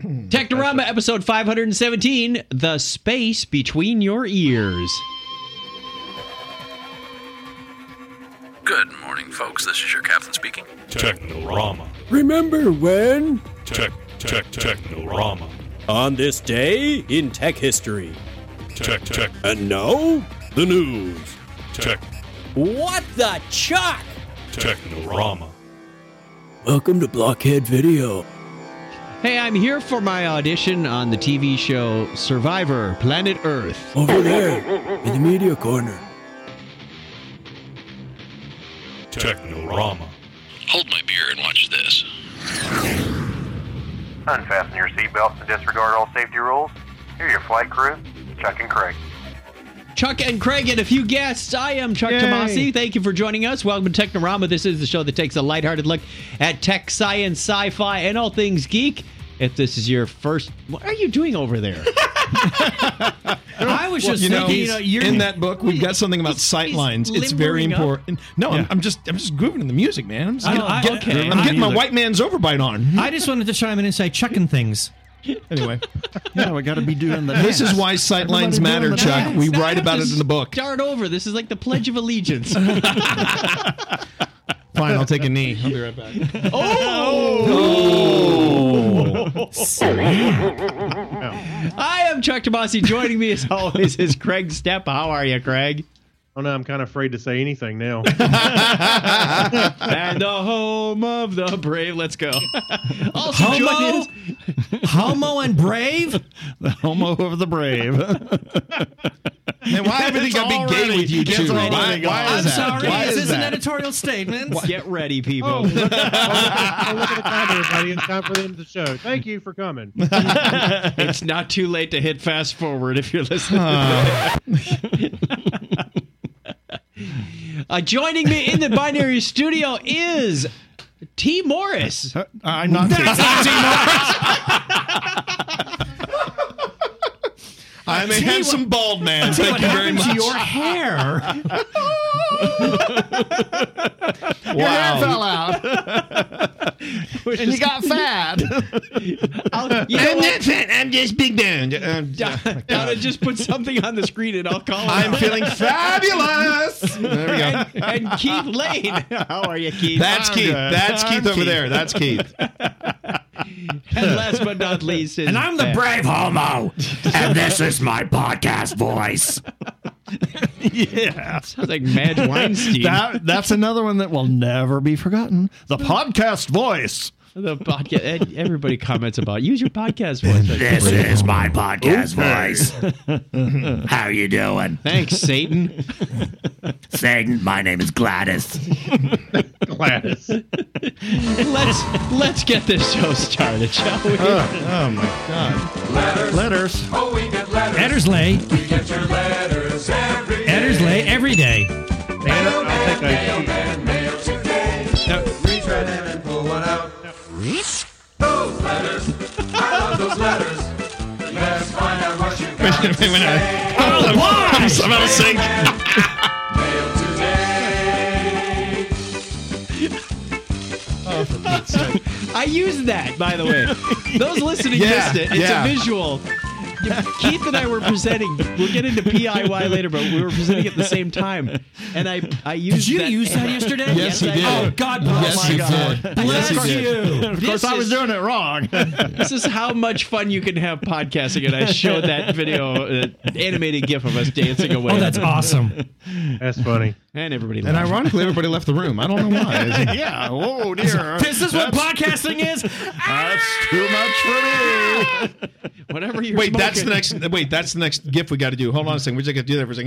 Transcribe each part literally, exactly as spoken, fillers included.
Technorama episode five hundred seventeen, The Space Between Your Ears. Good morning, folks. This is your captain speaking. Technorama. Remember when? Tech, tech, Technorama. On this day in tech history. Tech, tech, And now, the news. tech, What the chuck? Technorama. Welcome to Blockhead Video. Hey, I'm here for my audition on the T V show Survivor Planet Earth. Over there, in the media corner. Technorama. Hold my beer and watch this. Unfasten your seatbelts and disregard all safety rules. Here are your flight crew, Chuck and Craig. Chuck and Craig and a few guests. I am Chuck Yay. Tomasi. Thank you for joining us. Welcome to Technorama. This is the show that takes a lighthearted look at tech, science, sci-fi, and all things geek. If this is your first... What are you doing over there? I was just you know, thinking, you know, you're in that book, we've got something about He's- sight he's lines. It's very limbering up. important. No, Yeah. I'm, I'm just, I'm just grooving in the music, man. I'm, just I- getting, I- get- okay. I'm getting my Music. white man's overbite on. I just wanted to chime in and say chucking things. Anyway, Yeah, we got to be doing the this is dance. why sight lines Everybody matter, doing the Chuck. dance. We Now I write have about to it in the book. Start over. This is like the Pledge of Allegiance. Fine, I'll take a knee. I'll be right back. I am Chuck Tomasi. Joining me as always is Craig Stepp. How are you, Craig? Oh no, I'm kind of afraid to say anything now. And the home of the brave. Let's go. Also joining Homo, us, homo and brave. The homo of the brave. Man, why everything got to be gay with you Gets two? already Why, gone. why I'm is that? sorry. Why Is is this an that? editorial statement? get ready, people. Oh, look, oh, look, at, oh, look at the time, everybody. It's time for the end of the show. Thank you for coming. It's not too late to hit fast forward if you're listening. uh, joining me in the binary studio is T. Morris. Uh, I'm not. I'm a handsome bald man. Thank What you very happened much. to your hair? Your hair fell out, and you got fat. I'll, you know I'm what? not fat. I'm just big down. Um, Donna, just put something on the screen and I'll call him. I'm out. feeling fabulous. There we go. and, and Keith Lane. How are you, Keith? That's I'm Keith. good. That's I'm Keith over Keith. there. That's Keith. And last but not least is And I'm the Ben. brave homo, and this is my podcast voice. Yeah, Sounds like Madge Weinstein. that that's another one that will never be forgotten. The podcast voice. The podcast. Everybody comments about use your podcast voice. This is my podcast voice. How you doing? Thanks, Satan. Satan, my name is Gladys. Gladys. let's let's get this show started, shall we? Oh my God. Letters. Edersley. Edersley every day. Man, I think I, Wait a minute. Oh, why? I'm about to sing. I used that, by the way. Those listening Yeah, missed it. It's yeah. a visual. Keith and I were presenting. We'll get into P I Y later, but we were presenting at the same time, and I I used. Did you that. use that yesterday? Yes, he I did. Oh, God bless Yes, he you. did. Bless Yes, he did. you. Of This course, I was is- doing it wrong. This is how much fun you can have podcasting, and I showed that video, uh, animated GIF of us dancing away. Oh, that's awesome. that's funny. And everybody And laughed. ironically, everybody left the room. I don't know why. Yeah. Oh dear. This is what podcasting is. That's too much for me. Whatever you're Wait, that's the smoking. next. Wait, that's the next GIF we got to do. Hold on a second. We just got to do that for a second.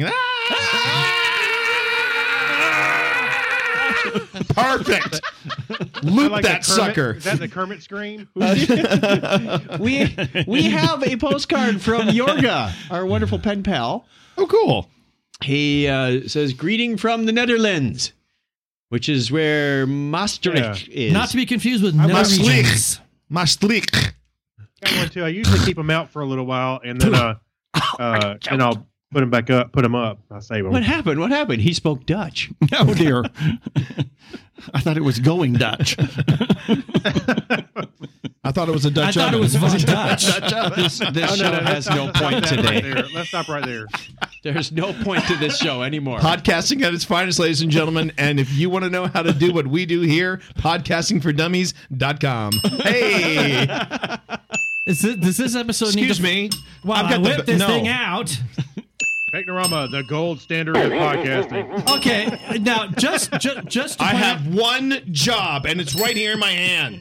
Ah! Perfect. Loop Like that the Kermit- sucker. Is that the Kermit scream? we we have a postcard from Jorga, our wonderful pen pal. Oh, cool. He uh, says, "Greeting from the Netherlands," which is where Maastricht is. Not to be confused with Maastricht. Norwegians. Maastricht. Got one too. I usually keep them out for a little while, and then uh, uh, and I'll put them back up. Put them up. I save them. What happened? What happened? He spoke Dutch. Oh dear. I thought it was going Dutch. I thought it was a Dutch I thought oven. it was Von Dutch. This, this Oh, show no, no, has no let's point stop right today. there. Let's stop right there. There's no point to this show anymore. Podcasting at its finest, ladies and gentlemen. And if you want to know how to do what we do here, podcasting for dummies dot com. Hey, Is this, does this episode need excuse to... me. Well, I've got I the- whipped this no. thing out. Technorama, the gold standard of podcasting. Okay, now just just just to I point have one job, and it's right here in my hand.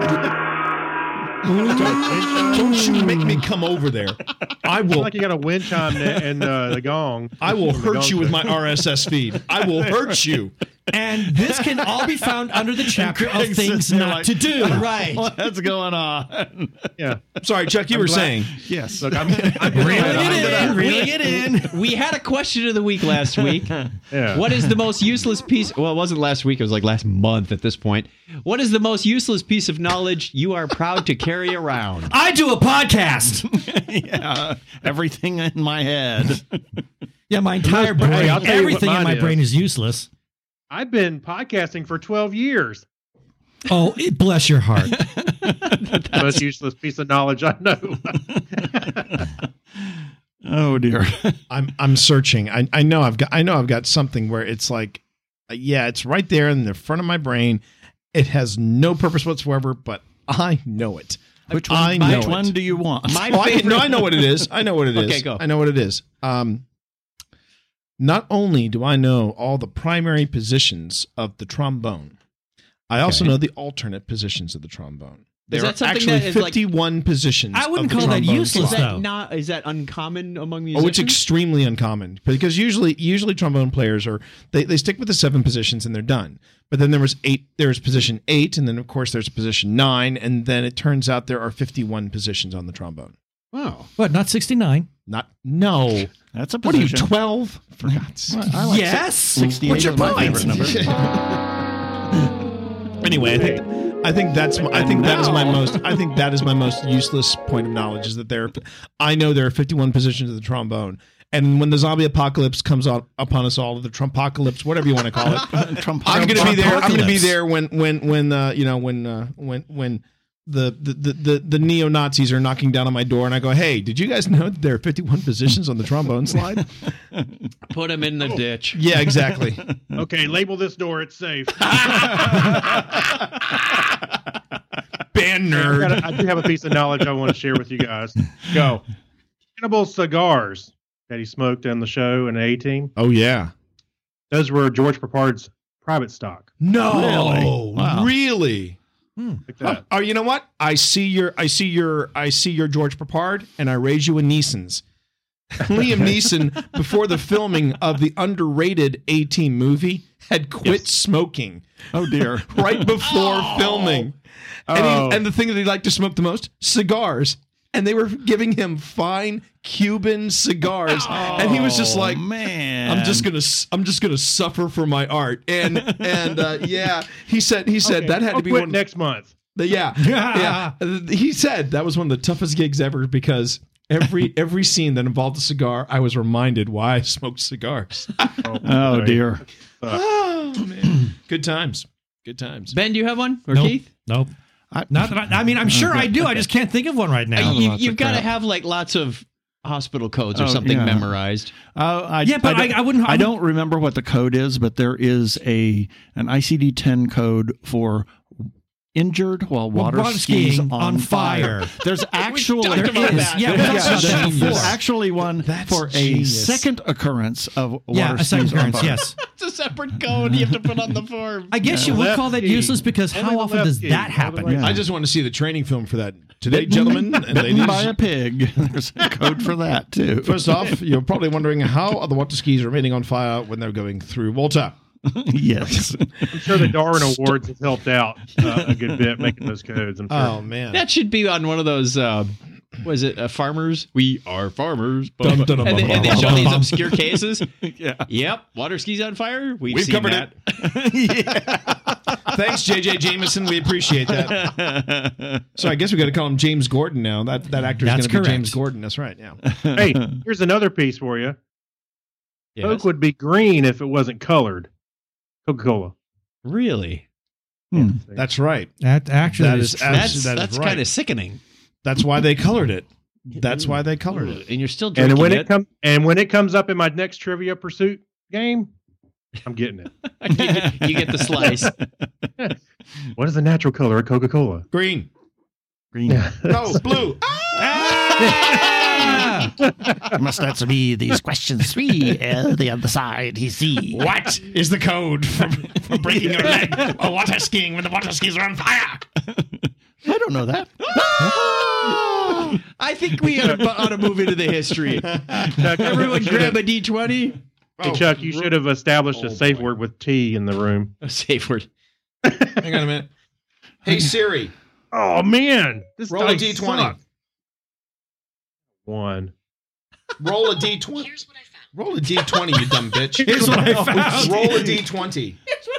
Don't, don't you make me come over there. I It's will. like you got a wind chime net and uh, the gong. I will The gong hurt you with show. my R S S feed. I will hurt you. And this can all be found under the chapter of Craig's things sitting there not like, to do. Right. What's going on? Yeah. Sorry, Chuck. You I'm were glad- saying. Yes. Look, I'm, I'm Reeling glad it I'm- in, reeling it in. We had a question of the week last week. Yeah. What is the most useless piece? Well, it wasn't last week. It was like last month at this point. What is the most useless piece of knowledge you are proud to carry around? I do a podcast. Yeah. Everything in my head. Yeah, my entire Hey, brain, I'll tell you what everything in mine my is. brain is useless. I've been podcasting for twelve years. Oh, it, bless your heart. Most useless piece of knowledge I know. Oh dear. I'm I'm searching. I I know I've got I know I've got something where it's like, uh, yeah, it's right there in the front of my brain. It has no purpose whatsoever, but I know it. Which one? I know which it. one do you want? My Oh, I, favorite. no, I know what it is. I know what it is. Okay, go. I know what it is. Um, not only do I know all the primary positions of the trombone, I also Okay. know the alternate positions of the trombone. There Is that are something actually that is like- fifty-one positions. I wouldn't of the call that trombone useless, Is slide. that though. not? Is that uncommon among Oh, musicians? it's extremely uncommon because usually, usually trombone players are they, they stick with the seven positions and they're done. But then there was eight. There's position eight, and then of course there's position nine, and then it turns out there are fifty-one positions on the trombone. Wow. What, not sixty-nine? Not no. That's a What are you, position. twelve? For God's sake. I like Yes. sixty-eight What's your is my point? favorite number. Anyway, I think I think that's my, I think that is my most I think that is my most useless point of knowledge is that there I know there are fifty-one positions of the trombone. And when the zombie apocalypse comes out upon us all, the Trumpocalypse, whatever you want to call it, Trump- I'm going to be there. I'm going to be Trumpocalypse. there when when when uh, you know when uh, when when the the, the, the the neo Nazis are knocking down on my door, and I go, "Hey, did you guys know that there are fifty-one positions on the trombone slide?" Put him in the ditch. Yeah, exactly. Okay, label this door. It's safe. Band I, nerd. gotta- I do have a piece of knowledge I want to share with you guys. Go. Cannibal cigars that he smoked on the show in the A-Team. Oh yeah. Those were George Papard's private stock. No, Really? Wow. really. Like that. Oh, you know what? I see your, I see your, I see your George Papard, and I raise you a Neeson's. Liam Neeson, before the filming of the underrated A-Team movie, had quit smoking Oh dear. right before filming. And, Oh. he, and the thing that he liked to smoke the most, cigars. And they were giving him fine Cuban cigars, and he was just like, man. I'm just gonna, I'm just gonna suffer for my art, and and uh, yeah, he said, he said Okay, that had I'll to be quit one. next month. The- yeah, yeah. He said that was one of the toughest gigs ever because every every scene that involved a cigar, I was reminded why I smoked cigars. Oh boy. dear. Oh man, good times, good times. Ben, do you have one? Or Nope. Keith? Nope. I, Not that I, I mean, I'm sure I do. I just can't think of one right now. Uh, you, lots you've of got to crap. have like lots of hospital codes or Oh, something yeah. memorized. Uh, I, Yeah, but don't- I- I wouldn't- I I wouldn't- don't remember what the code is, but there is a an I C D ten code for injured while water, water skis skiing on, on fire. fire. There's actually talked about is. that. Yeah, we Yeah, talked about that there's before. actually one That's for a genius. second occurrence of water Yeah, a second skis on occurrence, fire. yes. It's a separate code you have to put on the form. I guess you would Left call that ski. useless because Only how the often left does ski. that All the happen? way Yeah. I just want to see the training film for that today, gentlemen and Bitten ladies. by a pig. There's a code for that too. First off, you're probably wondering how are the water skis remaining on fire when they're going through water. Yes. I'm sure the Darwin Awards has helped out uh, a good bit making those codes. I'm sure. Oh man, That should be on one of those. Uh, was it uh, farmers? We are farmers. Dun, dun, dun, and, they, dun, and they dun, show dun, these dun. obscure cases. Yeah. Yep, water skis on fire. We've, We've seen covered that. Thanks, J J Jameson. We appreciate that. So I guess we got to call him James Gordon now. That that actor is going That's to be correct. James Gordon. That's right. Yeah. Hey, here's another piece for you. Yes. Coke would be green if it wasn't colored. Coca-Cola. Really? Hmm. That's right. That actually That is is true. abs- That's that is that's right. kind of sickening. That's why they colored it. That's why they colored it. And you're still drinking And when it, it. comes and when it comes up in my next Trivia Pursuit game, I'm getting it. you, you get the slice. What is the natural color of Coca-Cola? Green. Green. No, blue. You must answer me these questions three. Uh, the other side, he see. What is the code for, for breaking your leg or water skiing when the water skis are on fire? I don't know that. I think we ought to, ought to move into the history. Everyone grab a D twenty. Hey, Chuck, you should have established a safe word with T in the room. A safe word. Hang on a minute. Hey, Siri. Oh, man. This Roll a dice D twenty. sucks. One. Roll a D twenty. Roll a D twenty, you dumb bitch. Here's what I found. Roll a D twenty.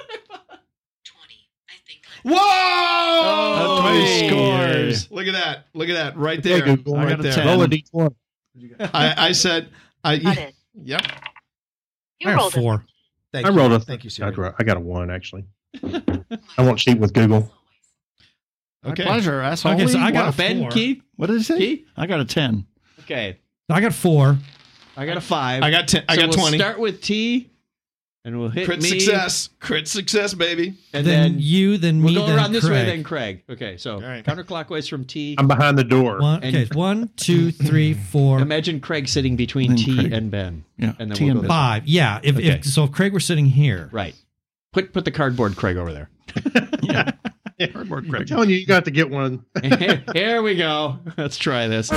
Whoa! Oh, twenty scores. Look at that. Look at that. Right There there. you go. I Right got a there. ten. Roll a D twenty. I, I said, I, Got it. yep. You I have rolled it. four. Thank I you. rolled a. Thank you, I Siri. got- I got a one, actually. I won't cheat with Google. Okay. My pleasure, asshole. Okay, so I got a Ben, four. Keith? What did it say? Keith? I got a ten. Okay. I got four. I got a five. I got ten. I So got we'll twenty. start with T, and we'll hit Crit me. success. Crit success, baby. And then, then, you, then we'll me, go then around this way, Craig. then Craig. Okay, so right. counterclockwise from T. I'm behind the door. One, And- okay, one, two, three, four, Imagine Craig sitting between Then T Craig. and Ben. Yeah, And then T we'll and go this Ben. way. five. Yeah, if, Okay. if so, if Craig were sitting here, Right. Put put the cardboard Craig over there. Yeah. Cardboard I'm Craig. telling you, you got to get one. here, here we go. Let's try this.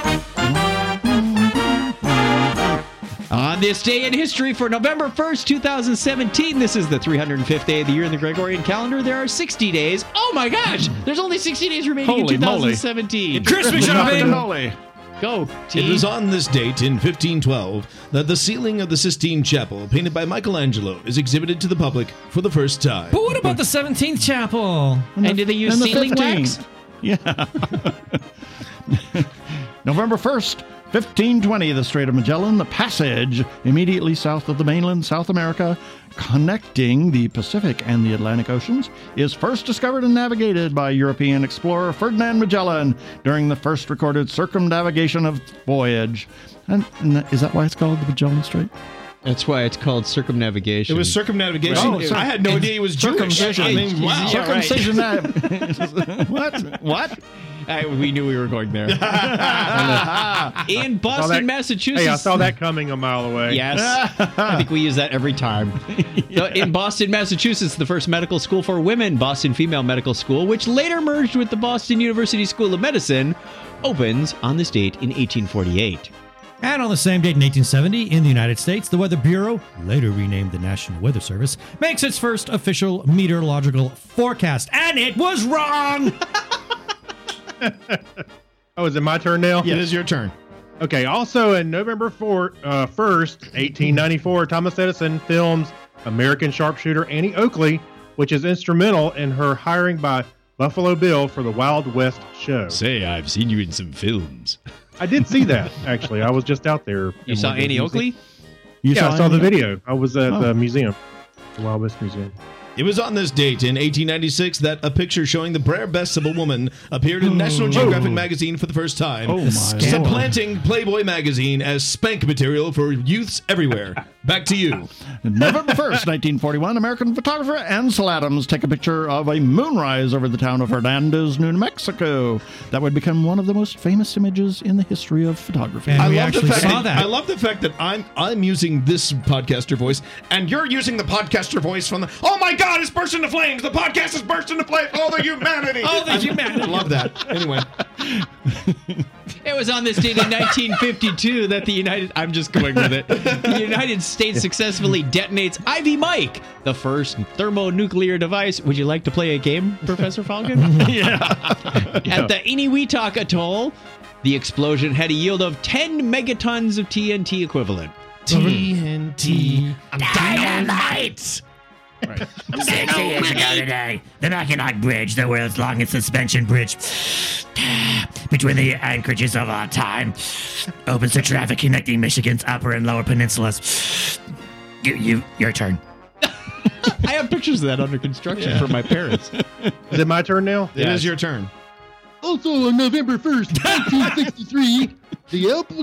On this day in history for November first, two thousand seventeen, this is the three hundred fifth day of the year in the Gregorian calendar. There are sixty days. Oh my gosh! There's only sixty days remaining Holy in moly. twenty seventeen. Christmas shopping. Holy. Go, T. It was on this date in fifteen twelve that the ceiling of the Sistine Chapel, painted by Michelangelo, is exhibited to the public for the first time. But what about the seventeenth chapel? And did they use And the ceiling wax? fifteenth. Yeah. November first, fifteen twenty, the Strait of Magellan, the passage immediately south of the mainland South America, connecting the Pacific and the Atlantic Oceans, is first discovered and navigated by European explorer Ferdinand Magellan during the first recorded circumnavigation of the voyage. And, and is that why it's called the Magellan Strait? That's why it's called circumnavigation. It was circumnavigation. Oh, I had no idea he was Jewish. Circumcision. I mean, wow. Yeah, right. Circumcision. nav- what? What? I, we knew we were going there. In Boston, Saw that- Massachusetts. Hey, I saw that coming a mile away. Yes. I think we use that every time. So in Boston, Massachusetts, the first medical school for women, Boston Female Medical School, which later merged with the Boston University School of Medicine, opens on this date in eighteen forty-eight. And on the same date in eighteen seventy, in the United States, the Weather Bureau, later renamed the National Weather Service, makes its first official meteorological forecast. And it was wrong! Oh, is it my turn now? It is your turn. Okay. Also, in November fourth, uh, first, eighteen ninety-four, Thomas Edison films American sharpshooter Annie Oakley, which is instrumental in her hiring by Buffalo Bill for the Wild West show. Say, I've seen you in some films. I did see that, actually. I was just out there. You saw Annie Oakley? You Yeah, I saw Annie? the video. I was at Oh. the museum, the Wild West Museum. It was on this date in eighteen ninety-six that a picture showing the bare breasts of a woman appeared in National Geographic magazine for the first time, Oh, my supplanting Playboy magazine as spank material for youths everywhere. Back to you. November first, nineteen forty-one, American photographer Ansel Adams take a picture of a moonrise over the town of Hernandez, New Mexico. That would become one of the most famous images in the history of photography. And I we love the actually fact saw that. I love the fact that I'm I'm using this podcaster voice, and you're using the podcaster voice from the. Oh my God! It's burst into flames. The podcast is burst into flames. Oh, the humanity! Oh, the humanity. I love that. Anyway, It was on this date in nineteen fifty-two that the United... I'm just going with it. The United States successfully detonates Ivy Mike, the first thermonuclear device. Would you like to play a game, Professor Falcon? Yeah. At the Inuitak Atoll, the explosion had a yield of ten megatons of T N T equivalent. T N T Dynamite! Sixty years ago today, the Mackinac Bridge, the world's longest suspension bridge between the anchorages of our time, opens to traffic connecting Michigan's upper and lower peninsulas. You, you, your turn. I have pictures of that under construction Yeah. for my parents. Is it my turn now? It is your turn. Also on November first, nineteen sixty-three, the Apple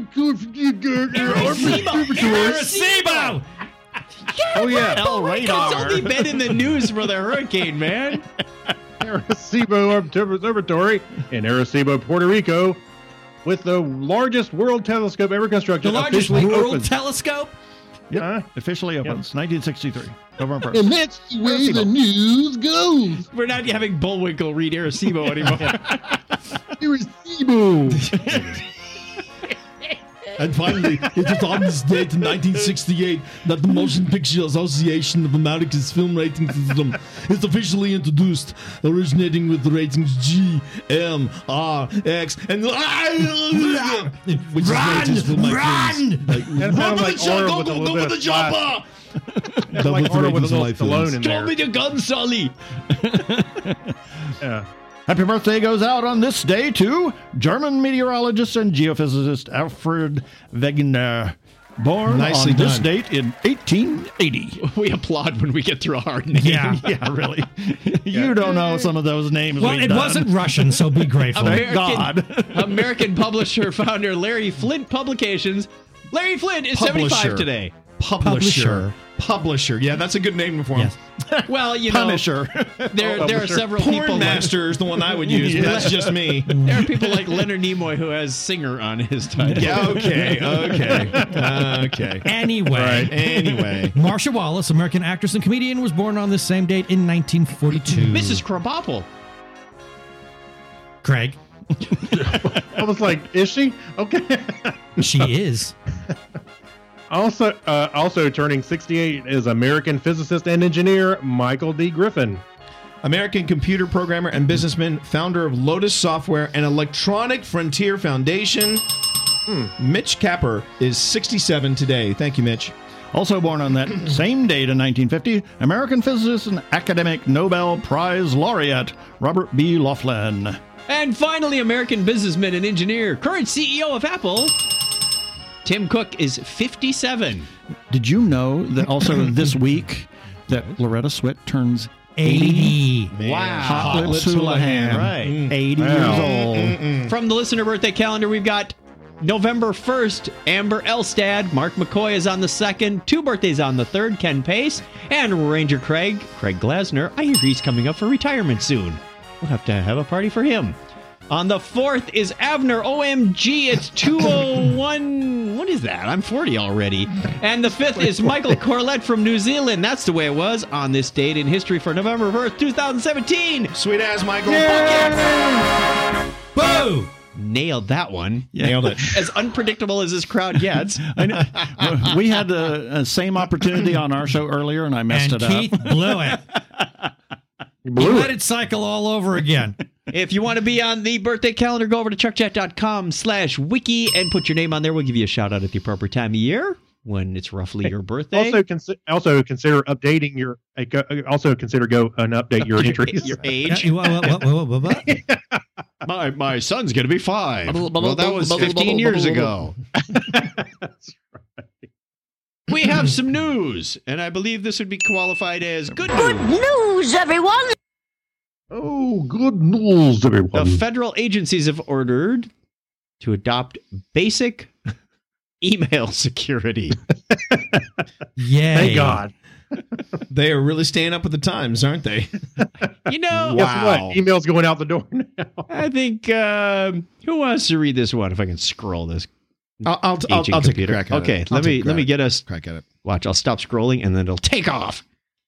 Arecibo! Oh yeah, El It's Radar. only been in the news for the hurricane, man. Arecibo Observatory in Arecibo, Puerto Rico, with the largest world telescope ever constructed. The largest officially world opens. telescope? Yep. Huh? Officially opens nineteen sixty-three. November first. And that's the way the news goes. We're not having Bullwinkle read Arecibo anymore. Arecibo. And finally, it was on this date in nineteen sixty-eight that the Motion Picture Association of America's film rating system is officially introduced, originating with the ratings G, M, R, X, and which is ratings for my films. Like, That sounds like Arnold with a little bit of chopper! That's like Arnold with a little Stallone in Show there. me the gun, Sully. Yeah. Happy birthday goes out on this day to German meteorologist and geophysicist Alfred Wegener, born Nicely on this done. date in eighteen eighty. We applaud when we get through a hard name. Yeah. Yeah, really. You don't know some of those names. Well, we've it done. wasn't Russian, so be grateful. Thank American, God. American publisher founder Larry Flint Publications. Larry Flint is Publisher. seventy-five today. Publisher. Publisher. Yeah, that's a good name for him. Yes. Well, you know, Punisher. there there are several people. Porn like- Master is the one I would use, but that's just me. There are people like Leonard Nimoy who has singer on his title. Yeah, okay, okay, okay. Anyway, Anyway. Marsha Wallace, American actress and comedian, was born on this same date in nineteen forty-two. Missus Krabappel. Craig, I was like, is she? Okay. she is. Also, uh, also turning sixty-eight is American physicist and engineer Michael D. Griffin. American computer programmer and businessman, founder of Lotus Software and Electronic Frontier Foundation. Hmm. Mitch Capper is sixty-seven today. Thank you, Mitch. Also born on that same date in nineteen fifty, American physicist and academic Nobel Prize laureate Robert B. Laughlin. And finally, American businessman and engineer, current C E O of Apple, Tim Cook is fifty-seven. Did you know that also this week that Loretta Swit turns eighty? Wow. Hot Lips Houlihan, Right. eighty Wow. years old. From the listener birthday calendar, we've got November first, Amber Elstad. Mark McCoy is on the second. Two birthdays on the third, Ken Pace. And Ranger Craig, Craig Glasner. I hear he's coming up for retirement soon. We'll have to have a party for him. On the fourth is Avner. O M G, it's two oh one. What is that? I'm forty already. And the fifth is Michael Corlett from New Zealand. That's the way it was on this date in history for November first, twenty seventeen. Sweet ass, Michael. Boo! Nailed that one. Nailed it. As unpredictable as this crowd gets. I know. We had the uh, same opportunity on our show earlier, and I messed And it Keith up. blew it. He let it cycle all over again. If you want to be on the birthday calendar, go over to chuckchat.com slash wiki and put your name on there. We'll give you a shout out at the appropriate time of year when it's roughly your birthday. Also, consi- also consider updating your. Uh, go- also consider go and update your entries. your age. Uh, what, what, what, what, what, what? My my son's going to be five. Well, that was fifteen years ago. We have some news, and I believe this would be qualified as good news. News, everyone! Oh, good news, everyone! The federal agencies have ordered to adopt basic email security. Yay. Thank God. They are really staying up with the times, aren't they? You know, Guess what? Emails going out the door now. I think um, who wants to read this one? If I can scroll this. I'll, I'll, I'll, aging I'll take a computer. crack at Okay, it. I'll let take me a let me crack- get us. crack at it. Watch, I'll stop scrolling and then it'll take off.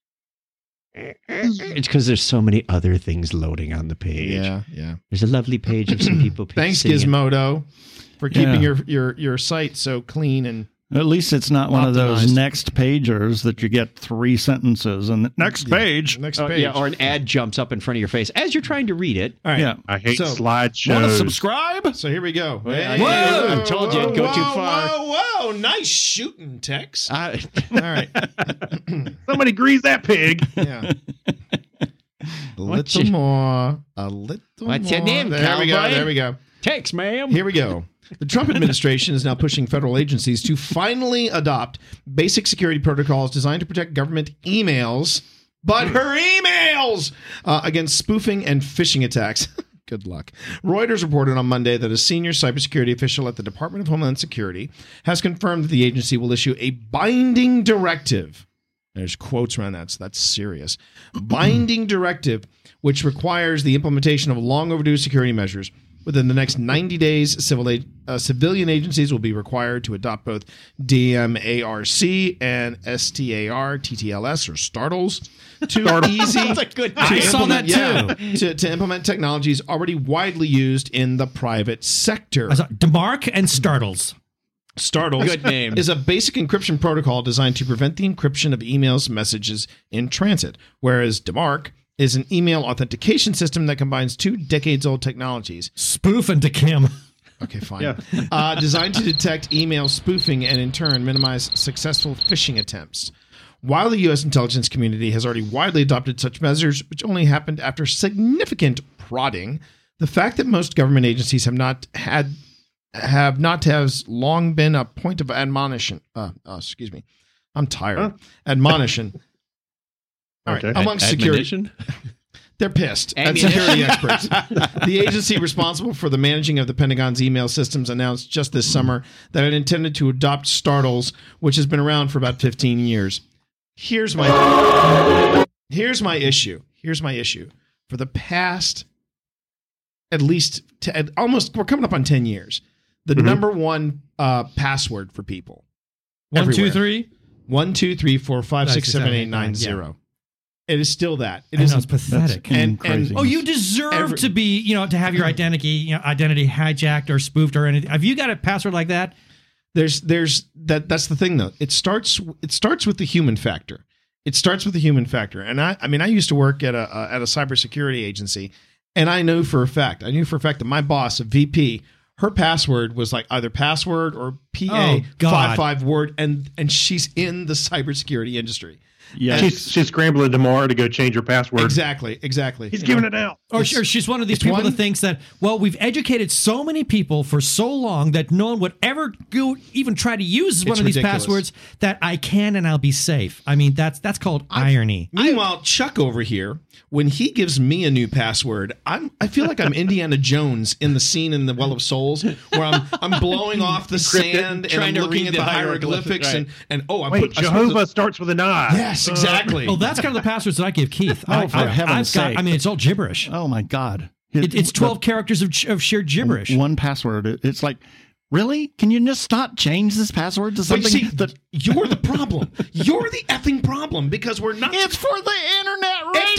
It's because there's so many other things loading on the page. Yeah, yeah. There's a lovely page of some people. Thanks, singing. Gizmodo, for keeping Yeah. your, your, your site so clean and At least it's not one of those Optimized. next pagers that you get three sentences and the next page. next Uh, page. yeah, or an ad jumps up in front of your face as you're trying to read it. All right. Yeah. I hate So, slideshows. Want to subscribe? So here we go. I- I told you it'd go too Whoa, far. Whoa, whoa, nice shooting, Tex. Uh, All right. Somebody grease that pig. Yeah. A What's little your- more. A little What's more. your name, There we go. cowboy? There we go. Text, ma'am. Here we go. The Trump administration is now pushing federal agencies to finally adopt basic security protocols designed to protect government emails but her emails uh, against spoofing and phishing attacks. Good luck. Reuters reported on Monday that a senior cybersecurity official at the Department of Homeland Security has confirmed that the agency will issue a binding directive. There's quotes around that, so that's serious. Binding directive, which requires the implementation of long overdue security measures. Within the next ninety days, civil a- uh, civilian agencies will be required to adopt both D M A R C and S T A R T T L S or Startles. Too easy. That's a good to I saw that implement- too. yeah, to, to implement technologies already widely used in the private sector. I saw DeMarc and Startles. Startles Good name. is a basic encryption protocol designed to prevent the encryption of emails messages in transit, whereas DeMarc is an email authentication system that combines two decades-old technologies. Spoof and DeKim. Okay, fine. Yeah. uh, designed to detect email spoofing and, in turn, minimize successful phishing attempts. While the U S intelligence community has already widely adopted such measures, which only happened after significant prodding, the fact that most government agencies have not had have not has long been a point of admonition. Uh, uh, excuse me, I'm tired. Huh? Admonition. All right, Okay. amongst security, Admonition? they're pissed at Ammunition? security experts. The agency responsible for the managing of the Pentagon's email systems announced just this summer that it intended to adopt Startles, which has been around for about fifteen years. Here's my here's my issue. Here's my issue. For the past at least t- at almost we're coming up on ten years. The Mhm. number one uh, password for people. One, two, everywhere. three. One, two, three, four, five, Five, six, six, seven, seven, eight, eight, nine, nine, yeah. zero. It is still that. It I is know, it's pathetic. And- crazy. and- Oh, you deserve Every- to be, you know, to have your identity, you know, identity hijacked or spoofed or anything. Have you got a password like that? There's there's that that's the thing though. It starts it starts with the human factor. It starts with the human factor. And I I mean I used to work at a uh, at a cybersecurity agency, and I know for a fact, I knew for a fact that my boss, a V P, her password was like either password or P A Oh, God. five five word, and and she's in the cybersecurity industry. Yeah. She's, she's scrambling tomorrow to go change her password. Exactly, exactly. He's You giving know? it out. Or, It's- or she's one of these it's people one- that thinks that, well, we've educated so many people for so long that no one would ever go even try to use one It's of these ridiculous. passwords that I can and I'll be safe. I mean, that's that's called irony. Meanwhile, Chuck over here, when he gives me a new password, I'm I feel like I'm Indiana Jones in the scene in the Well of Souls, where I'm I'm blowing off the Encrypted, sand and trying I'm to looking read at the the hieroglyphics, hieroglyphics right. and and oh, I Wait, put I Jehovah supposed starts with an I. to- yes, exactly. Oh, that's kind of the passwords that I give Keith. Oh, I, for I, heaven's I've got, sake. I mean, it's all gibberish. Oh my God! It, it's twelve the- characters of, of sheer gibberish. One password. It- It's like, really? Can you just not change this password to But something see, that you're the problem. You're the effing problem because we're not. it's for the internet radio?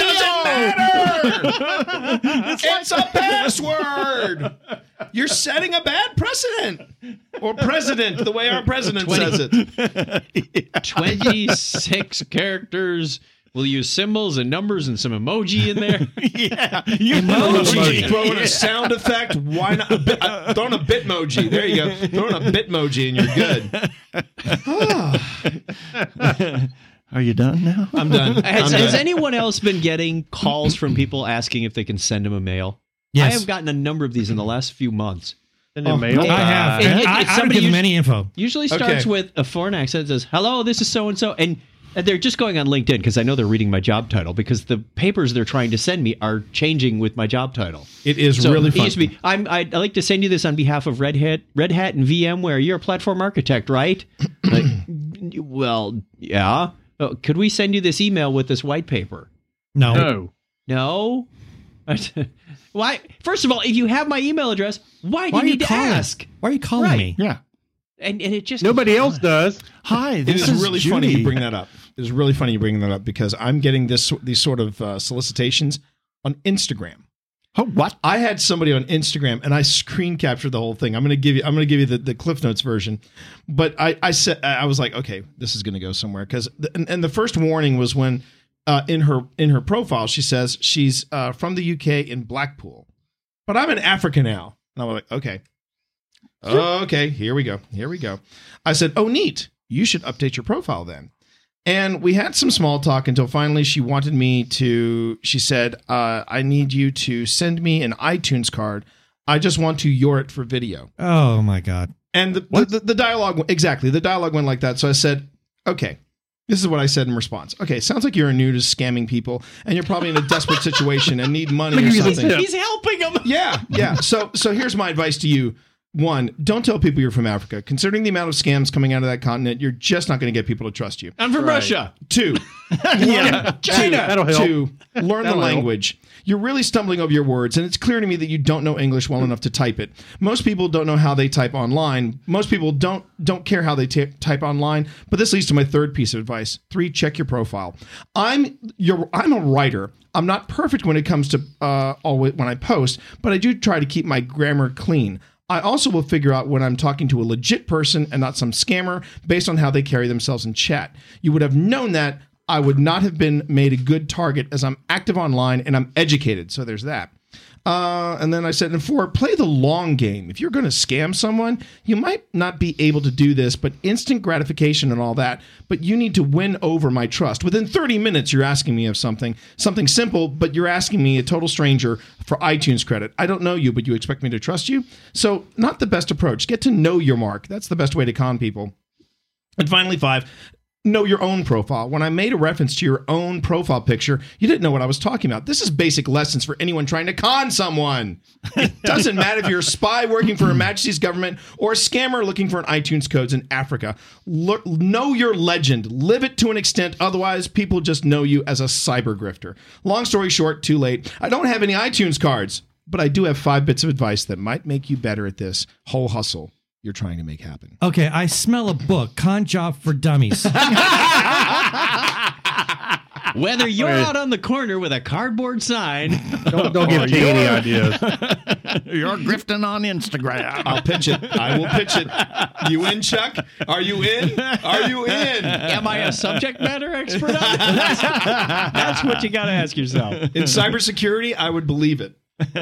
It doesn't matter. It's a password. You're setting a bad precedent, or president, the way our president says it. twenty-six characters. We'll use symbols and numbers and some emoji in there. Yeah, you Emoji. Throw in a sound effect. Why not? A bit, uh, throw in a bitmoji. There you go. Throw in a bitmoji and you're good. Are you done now? I'm done. Has, I'm has done. anyone else been getting calls from people asking if they can send them a mail? Yes. I have gotten a number of these in the last few months. Send him mail. I have. It- and it- I, it's I don't somebody give them us- any info. Usually starts Okay. with a foreign accent that says, hello, this is so-and-so. And and they're just going on LinkedIn because I know they're reading my job title because the papers they're trying to send me are changing with my job title. It is So really it fun. used to be, I'm, I'd like to send you this on behalf of Red Hat, Red Hat and VMware. You're a platform architect, right? Like, well, yeah. Oh, could we send you this email with this white paper? No. No. No. Why? First of all, if you have my email address, why do Why you are you need to calling? ask? Why are you calling Right. me? Yeah. And and it just Nobody else does. Hi, It this is, is really Judy. funny you bring that up. It is really funny you bring that up because I'm getting this these sort of uh, solicitations on Instagram. Oh, what? I had somebody on Instagram and I screen captured the whole thing. I'm going to give you I'm going to give you the, the Cliff Notes version. But I I said I was like, okay, this is going to go somewhere cuz and, and the first warning was when uh, in her in her profile she says she's uh, from the U K in Blackpool. But I'm in Africa now. And I'm like, okay. Okay, here we go. Here we go. I said, "Oh neat. You should update your profile then." And we had some small talk until finally she wanted me to, she said, uh, I need you to send me an iTunes card. I just want to your it for video. Oh my God. And the, the, the, the dialogue, exactly, the dialogue went like that. So I said, okay, This is what I said in response. Okay, sounds like you're new to scamming people, and you're probably in a desperate situation and need money or something. He's helping them. Yeah, yeah. So, so here's my advice to you. One, don't tell people you're from Africa. Considering the amount of scams coming out of that continent, you're just not going to get people to trust you. I'm from Right. Russia. Two, Yeah. China. That'll help. Two, learn the That'll help. language. You're really stumbling over your words, and it's clear to me that you don't know English well enough to type it. Most people don't know how they type online. Most people don't don't care how they t- type online. But this leads to my third piece of advice. Three, check your profile. I'm your I'm a writer. I'm not perfect when it comes to uh, always when I post, but I do try to keep my grammar clean. I also will figure out when I'm talking to a legit person and not some scammer based on how they carry themselves in chat. You would have known that I would not have been made a good target as I'm active online and I'm educated. So there's that. Uh, and then I said, and four, play the long game. If you're going to scam someone, you might not be able to do this, but instant gratification and all that. But you need to win over my trust. Within thirty minutes, you're asking me of something, something simple, but you're asking me, a total stranger, for iTunes credit. I don't know you, but you expect me to trust you? So not the best approach. Get to know your mark. That's the best way to con people. And finally, five, know your own profile. When I made a reference to your own profile picture, you didn't know what I was talking about. This is basic lessons for anyone trying to con someone. It doesn't matter if you're a spy working for Her Majesty's government or a scammer looking for an iTunes codes in Africa. L- know your legend. Live it to an extent. Otherwise, people just know you as a cyber grifter. Long story short, too late. I don't have any iTunes cards, but I do have five bits of advice that might make you better at this whole hustle you're trying to make happen. Okay, I smell a book, Con Job for Dummies. Whether you're out on the corner with a cardboard sign, Don't, don't give T any ideas. You're grifting on Instagram. I'll pitch it. I will pitch it. You in, Chuck? Are you in? Are you in? am I a subject matter expert on this? That's what you got to ask yourself. In cybersecurity, I would believe it.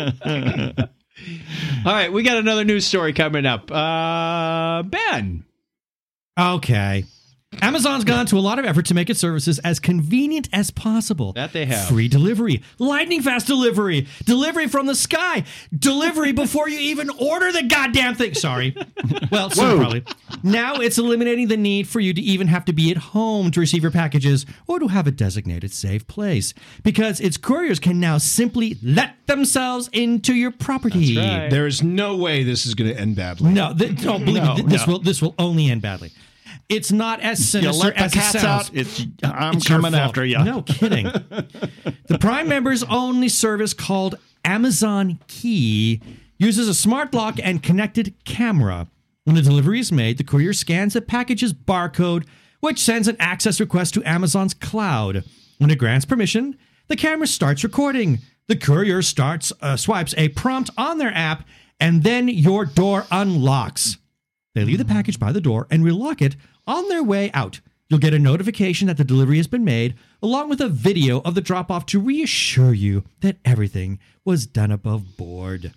All right, we got another news story coming up. Uh, Ben. Okay. Amazon's gone to a lot of effort to make its services as convenient as possible. That they have. Free delivery, lightning fast delivery, delivery from the sky, delivery before you even order the goddamn thing. Sorry. Well, soon probably. Now it's eliminating the need for you to even have to be at home to receive your packages or to have a designated safe place, because its couriers can now simply let themselves into your property. That's right. There is no way this is going to end badly. No, th- don't believe No, me. Th- This no. will this will only end badly. It's not as You sinister let the as cats it sounds. out. It's I'm It's your coming fault. after you. No kidding. The Prime members only service called Amazon Key uses a smart lock and connected camera. When a delivery is made, the courier scans the package's barcode, which sends an access request to Amazon's cloud. When it grants permission, the camera starts recording. The courier starts uh, swipes a prompt on their app, and then your door unlocks. They leave the package by the door and relock it on their way out. You'll get a notification that the delivery has been made, along with a video of the drop-off to reassure you that everything was done above board.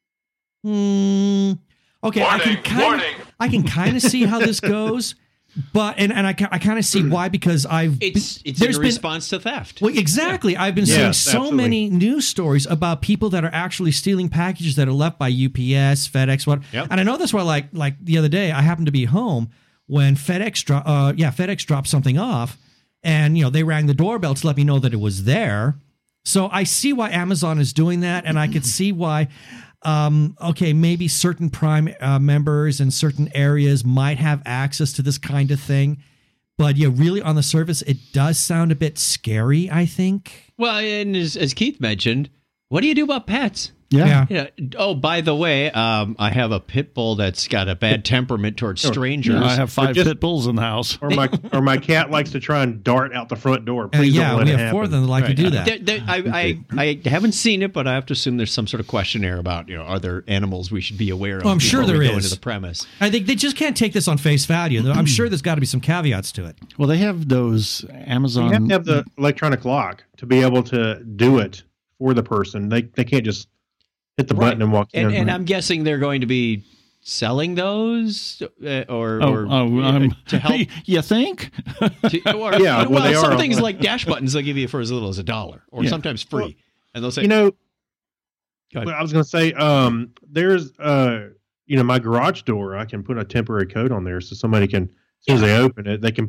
Hmm. Okay, I can kind of I can kind of see how this goes, but and and I, ca- I kind of see why, because I've It's it's there's in been response to theft. well, exactly. I've been seeing Yes, so absolutely. many news stories about people that are actually stealing packages that are left by U P S, FedEx, what. Yep. And I know that's why, like, like the other day, I happened to be home when FedEx, dro- uh, yeah, FedEx dropped something off, and you know they rang the doorbell to let me know that it was there. So I see why Amazon is doing that, and I could see why. Um, okay, maybe certain Prime uh, members in certain areas might have access to this kind of thing. But yeah, really on the surface, it does sound a bit scary, I think. Well, and as, as Keith mentioned, what do you do about pets? Yeah. Yeah. Oh, by the way, um, I have a pit bull that's got a bad temperament towards strangers. I have five just- pit bulls in the house. Or my or my cat likes to try and dart out the front door. Uh, Please yeah, don't let we it have four of happen. them that like to do that. There- there- I, I, I haven't seen it, but I have to assume there's some sort of questionnaire about, you know, are there animals we should be aware of? Oh, I'm sure before there we go is. into the premise. I think they just can't take this on face value. I'm sure there's got to be some caveats to it. Well, they have those Amazon. You have to have the electronic lock to be able to do it for the person. They they can't just hit the button and walk And, in. and I'm guessing they're going to be selling those, uh, or, Oh, or oh, uh, um, to help. You think? To, or, Yeah, well, well, they some are. things like dash buttons they'll give you for as little as a dollar, or Yeah. sometimes free, Well, and they'll say, you know, Go ahead. well, I was going to say, um, there's, uh, you know, my garage door. I can put a temporary code on there so somebody can, as soon as they open it, they can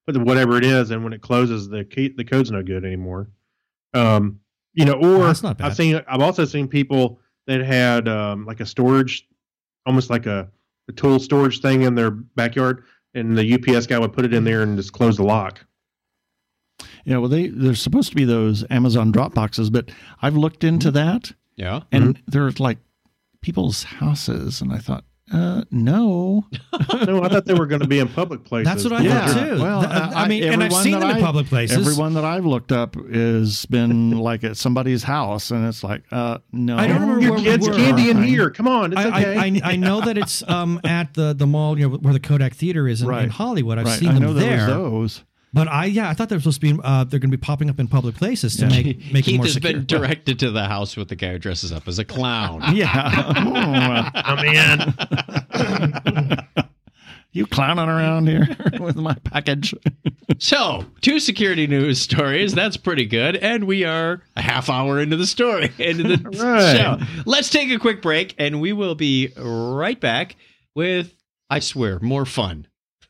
put the whatever it is, and when it closes, the key, the code's no good anymore. Um, you know, or that's not bad. I've seen, I've also seen people that had um, like a storage, almost like a, a tool storage thing in their backyard, and the U P S guy would put it in there and just close the lock. Yeah, well, they there's supposed to be those Amazon drop boxes, but I've looked into that. Yeah, and mm-hmm. there's like people's houses, and I thought, uh, no, no, I thought they were going to be in public places. That's what I yeah. thought too. Well, uh, I mean, and I've seen them in I, public places. Everyone that I've looked up has been like at somebody's house, and it's like, uh, no, I don't remember your where kids' we were. candy in here. Come on, it's I, okay. I, I, I know that it's um at the the mall, you know, where the Kodak Theater is in, right. in Hollywood. I've right. seen I them know there there. was those. But I, yeah, I thought they were supposed to be. Uh, they're going to be popping up in public places to Yeah. make make Keith it more has secure. been directed to the house with the guy who dresses up as a clown. Yeah, I'm in. You clowning around here with my package. So, two security news stories. That's pretty good. And we are a half hour into the story, into the right. show. Let's take a quick break, and we will be right back with, I swear, more fun.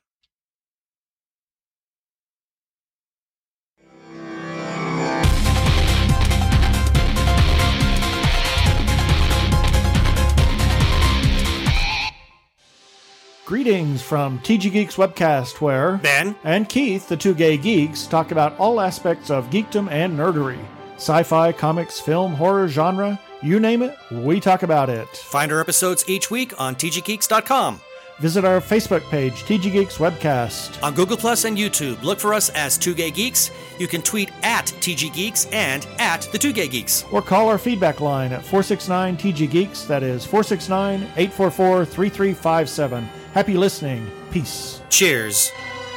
Greetings from T G Geeks Webcast, where Ben and Keith, the two gay geeks, talk about all aspects of geekdom and nerdery. Sci-fi, comics, film, horror, genre, you name it, we talk about it. Find our episodes each week on T G Geeks dot com. Visit our Facebook page, T G Geeks Webcast. On Google Plus and YouTube, look for us as Two Gay Geeks. You can tweet at T G Geeks and at The Two Gay Geeks. Or call our feedback line at four six nine T G Geeks. That is four six nine, eight four four, three three five seven. Happy listening. Peace. Cheers.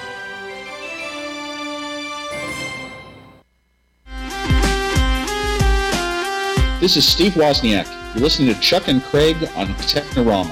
This is Steve Wozniak. You're listening to Chuck and Craig on Technorama.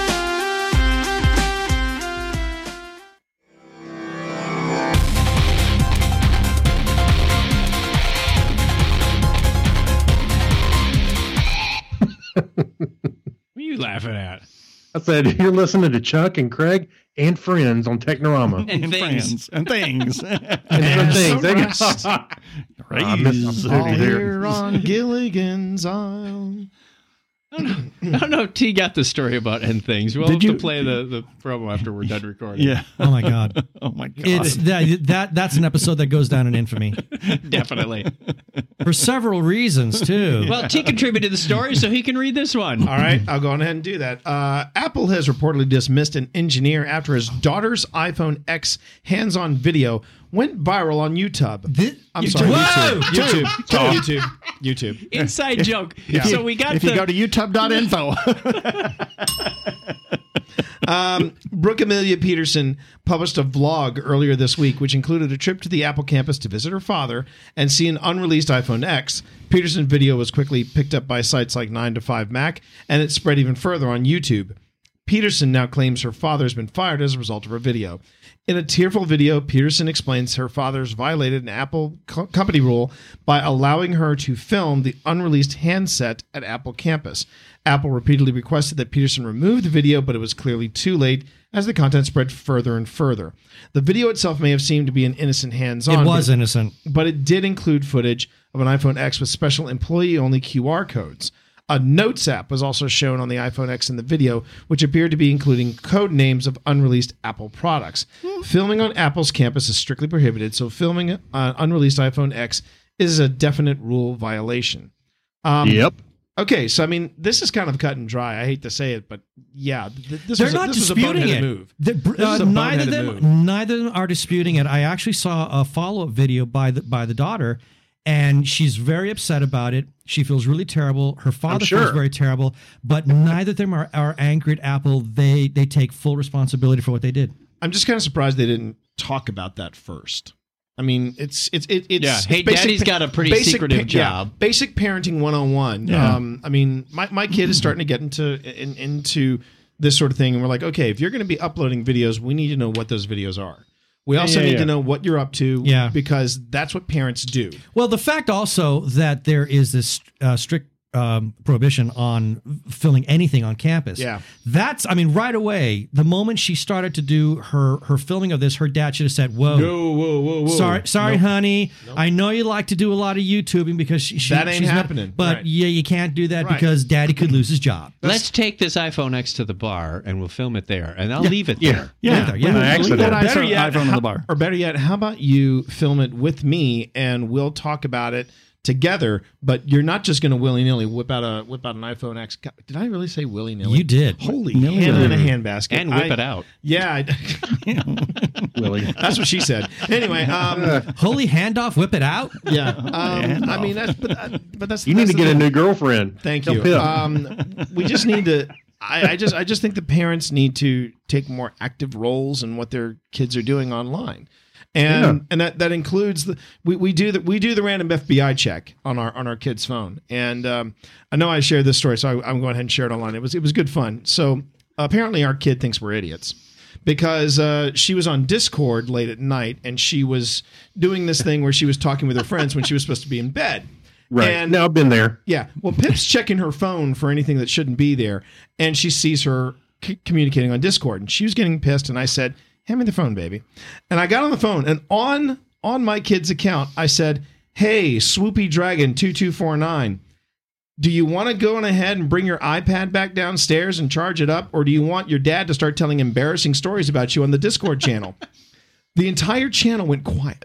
What are you laughing at? I said, you're listening to Chuck and Craig and Friends on Technorama. And, and things. friends and things and some things. They got, oh, I missed All opportunity there. here on Gilligan's Island. I don't know, I don't know if T got the story about end things. We'll Did have you- to play the, the promo after we're done recording. Yeah. Oh my god. Oh my god. It's that, that that's an episode that goes down in infamy Definitely. for several reasons too. Well, T contributed the story, so he can read this one. All right, I'll go on ahead and do that. Uh, Apple has reportedly dismissed an engineer after his daughter's iPhone X hands-on video went viral on YouTube. Thi- I'm YouTube. sorry, Whoa! YouTube. YouTube. YouTube. YouTube. Inside joke. Yeah. So we got if the... you go to youtube dot info. Um, Brooke Amelia Peterson published a vlog earlier this week, which included a trip to the Apple campus to visit her father and see an unreleased iPhone X. Peterson's video was quickly picked up by sites like nine to five Mac, and it spread even further on YouTube. Peterson now claims her father has been fired as a result of her video. In a tearful video, Peterson explains her father's violated an Apple co- company rule by allowing her to film the unreleased handset at Apple campus. Apple repeatedly requested that Peterson remove the video, but it was clearly too late as the content spread further and further. The video itself may have seemed to be an innocent hands-on. It was but, innocent. but it did include footage of an iPhone X with special employee-only Q R codes. A Notes app was also shown on the iPhone X in the video, which appeared to be including code names of unreleased Apple products. Filming on Apple's campus is strictly prohibited, so filming an unreleased iPhone X is a definite rule violation. Um, Yep. Okay, so I mean, this is kind of cut and dry. I hate to say it, but yeah, th- this They're was a, not this was a disputing boneheaded it. move. The- This uh, is a neither boneheaded them, move. neither of them are disputing it. I actually saw a follow-up video by the by the daughter, and she's very upset about it. She feels really terrible. Her father sure. feels very terrible. But neither of them are, are angry at Apple. They they take full responsibility for what they did. I'm just kind of surprised they didn't talk about that first. I mean, it's it's it, it's Yeah. it's Hey, basic Daddy's pa- got a pretty basic secretive yeah, job. basic parenting one oh one. Yeah. Um, I mean, my, my kid is starting to get into in, into this sort of thing, and we're like, okay, if you're going to be uploading videos, we need to know what those videos are. We also yeah, need yeah. to know what you're up to, Yeah. because that's what parents do. Well, the fact also that there is this uh, strict um, prohibition on filming anything on campus. Yeah. That's, I mean, right away, the moment she started to do her her filming of this, her dad should have said, whoa, Whoa, whoa, whoa, whoa. sorry, sorry, Nope. honey. I know you like to do a lot of YouTubing because she, she That ain't she's not- happening. but Right. yeah, you can't do that Right. because daddy could lose his job. Let's take this iPhone X to the bar and we'll film it there, and I'll Yeah. leave it Yeah. there. Yeah, Yeah, there, yeah. By accident. Better Better yet, iPhone in how- the bar. or better yet, how about you film it with me and we'll talk about it together? But you're not just going to willy nilly whip out a whip out an iPhone X. God, did I really say willy nilly? You did. Holy Nilly hand in a nilly. handbasket And whip I- it out. Yeah, I, Willie. that's what she said. Anyway, um, Holy handoff, whip it out. yeah. Um, I mean, that's but, that, but that's You need that's to the get a thing. new girlfriend. Thank Tell you. Pip. Um, we just need to. I, I just, I just think the parents need to take more active roles in what their kids are doing online, and Yeah. and that, that includes the we, we do the we do the random F B I check on our on our kid's phone. And um, I know I shared this story, so I, I'm going ahead and share it online. It was it was good fun. So apparently, our kid thinks we're idiots. Because uh, she was on Discord late at night and she was doing this thing where she was talking with her friends when she was supposed to be in bed. Right. And now I've been there. yeah. Well, Pip's checking her phone for anything that shouldn't be there, and she sees her c- communicating on Discord, and she was getting pissed. And I said, "Hand me the phone, baby." And I got on the phone, and on on my kid's account, I said, "Hey, Swoopy Dragon two two four nine, do you want to go on ahead and bring your iPad back downstairs and charge it up, or do you want your dad to start telling embarrassing stories about you on the Discord channel?" The entire channel went quiet.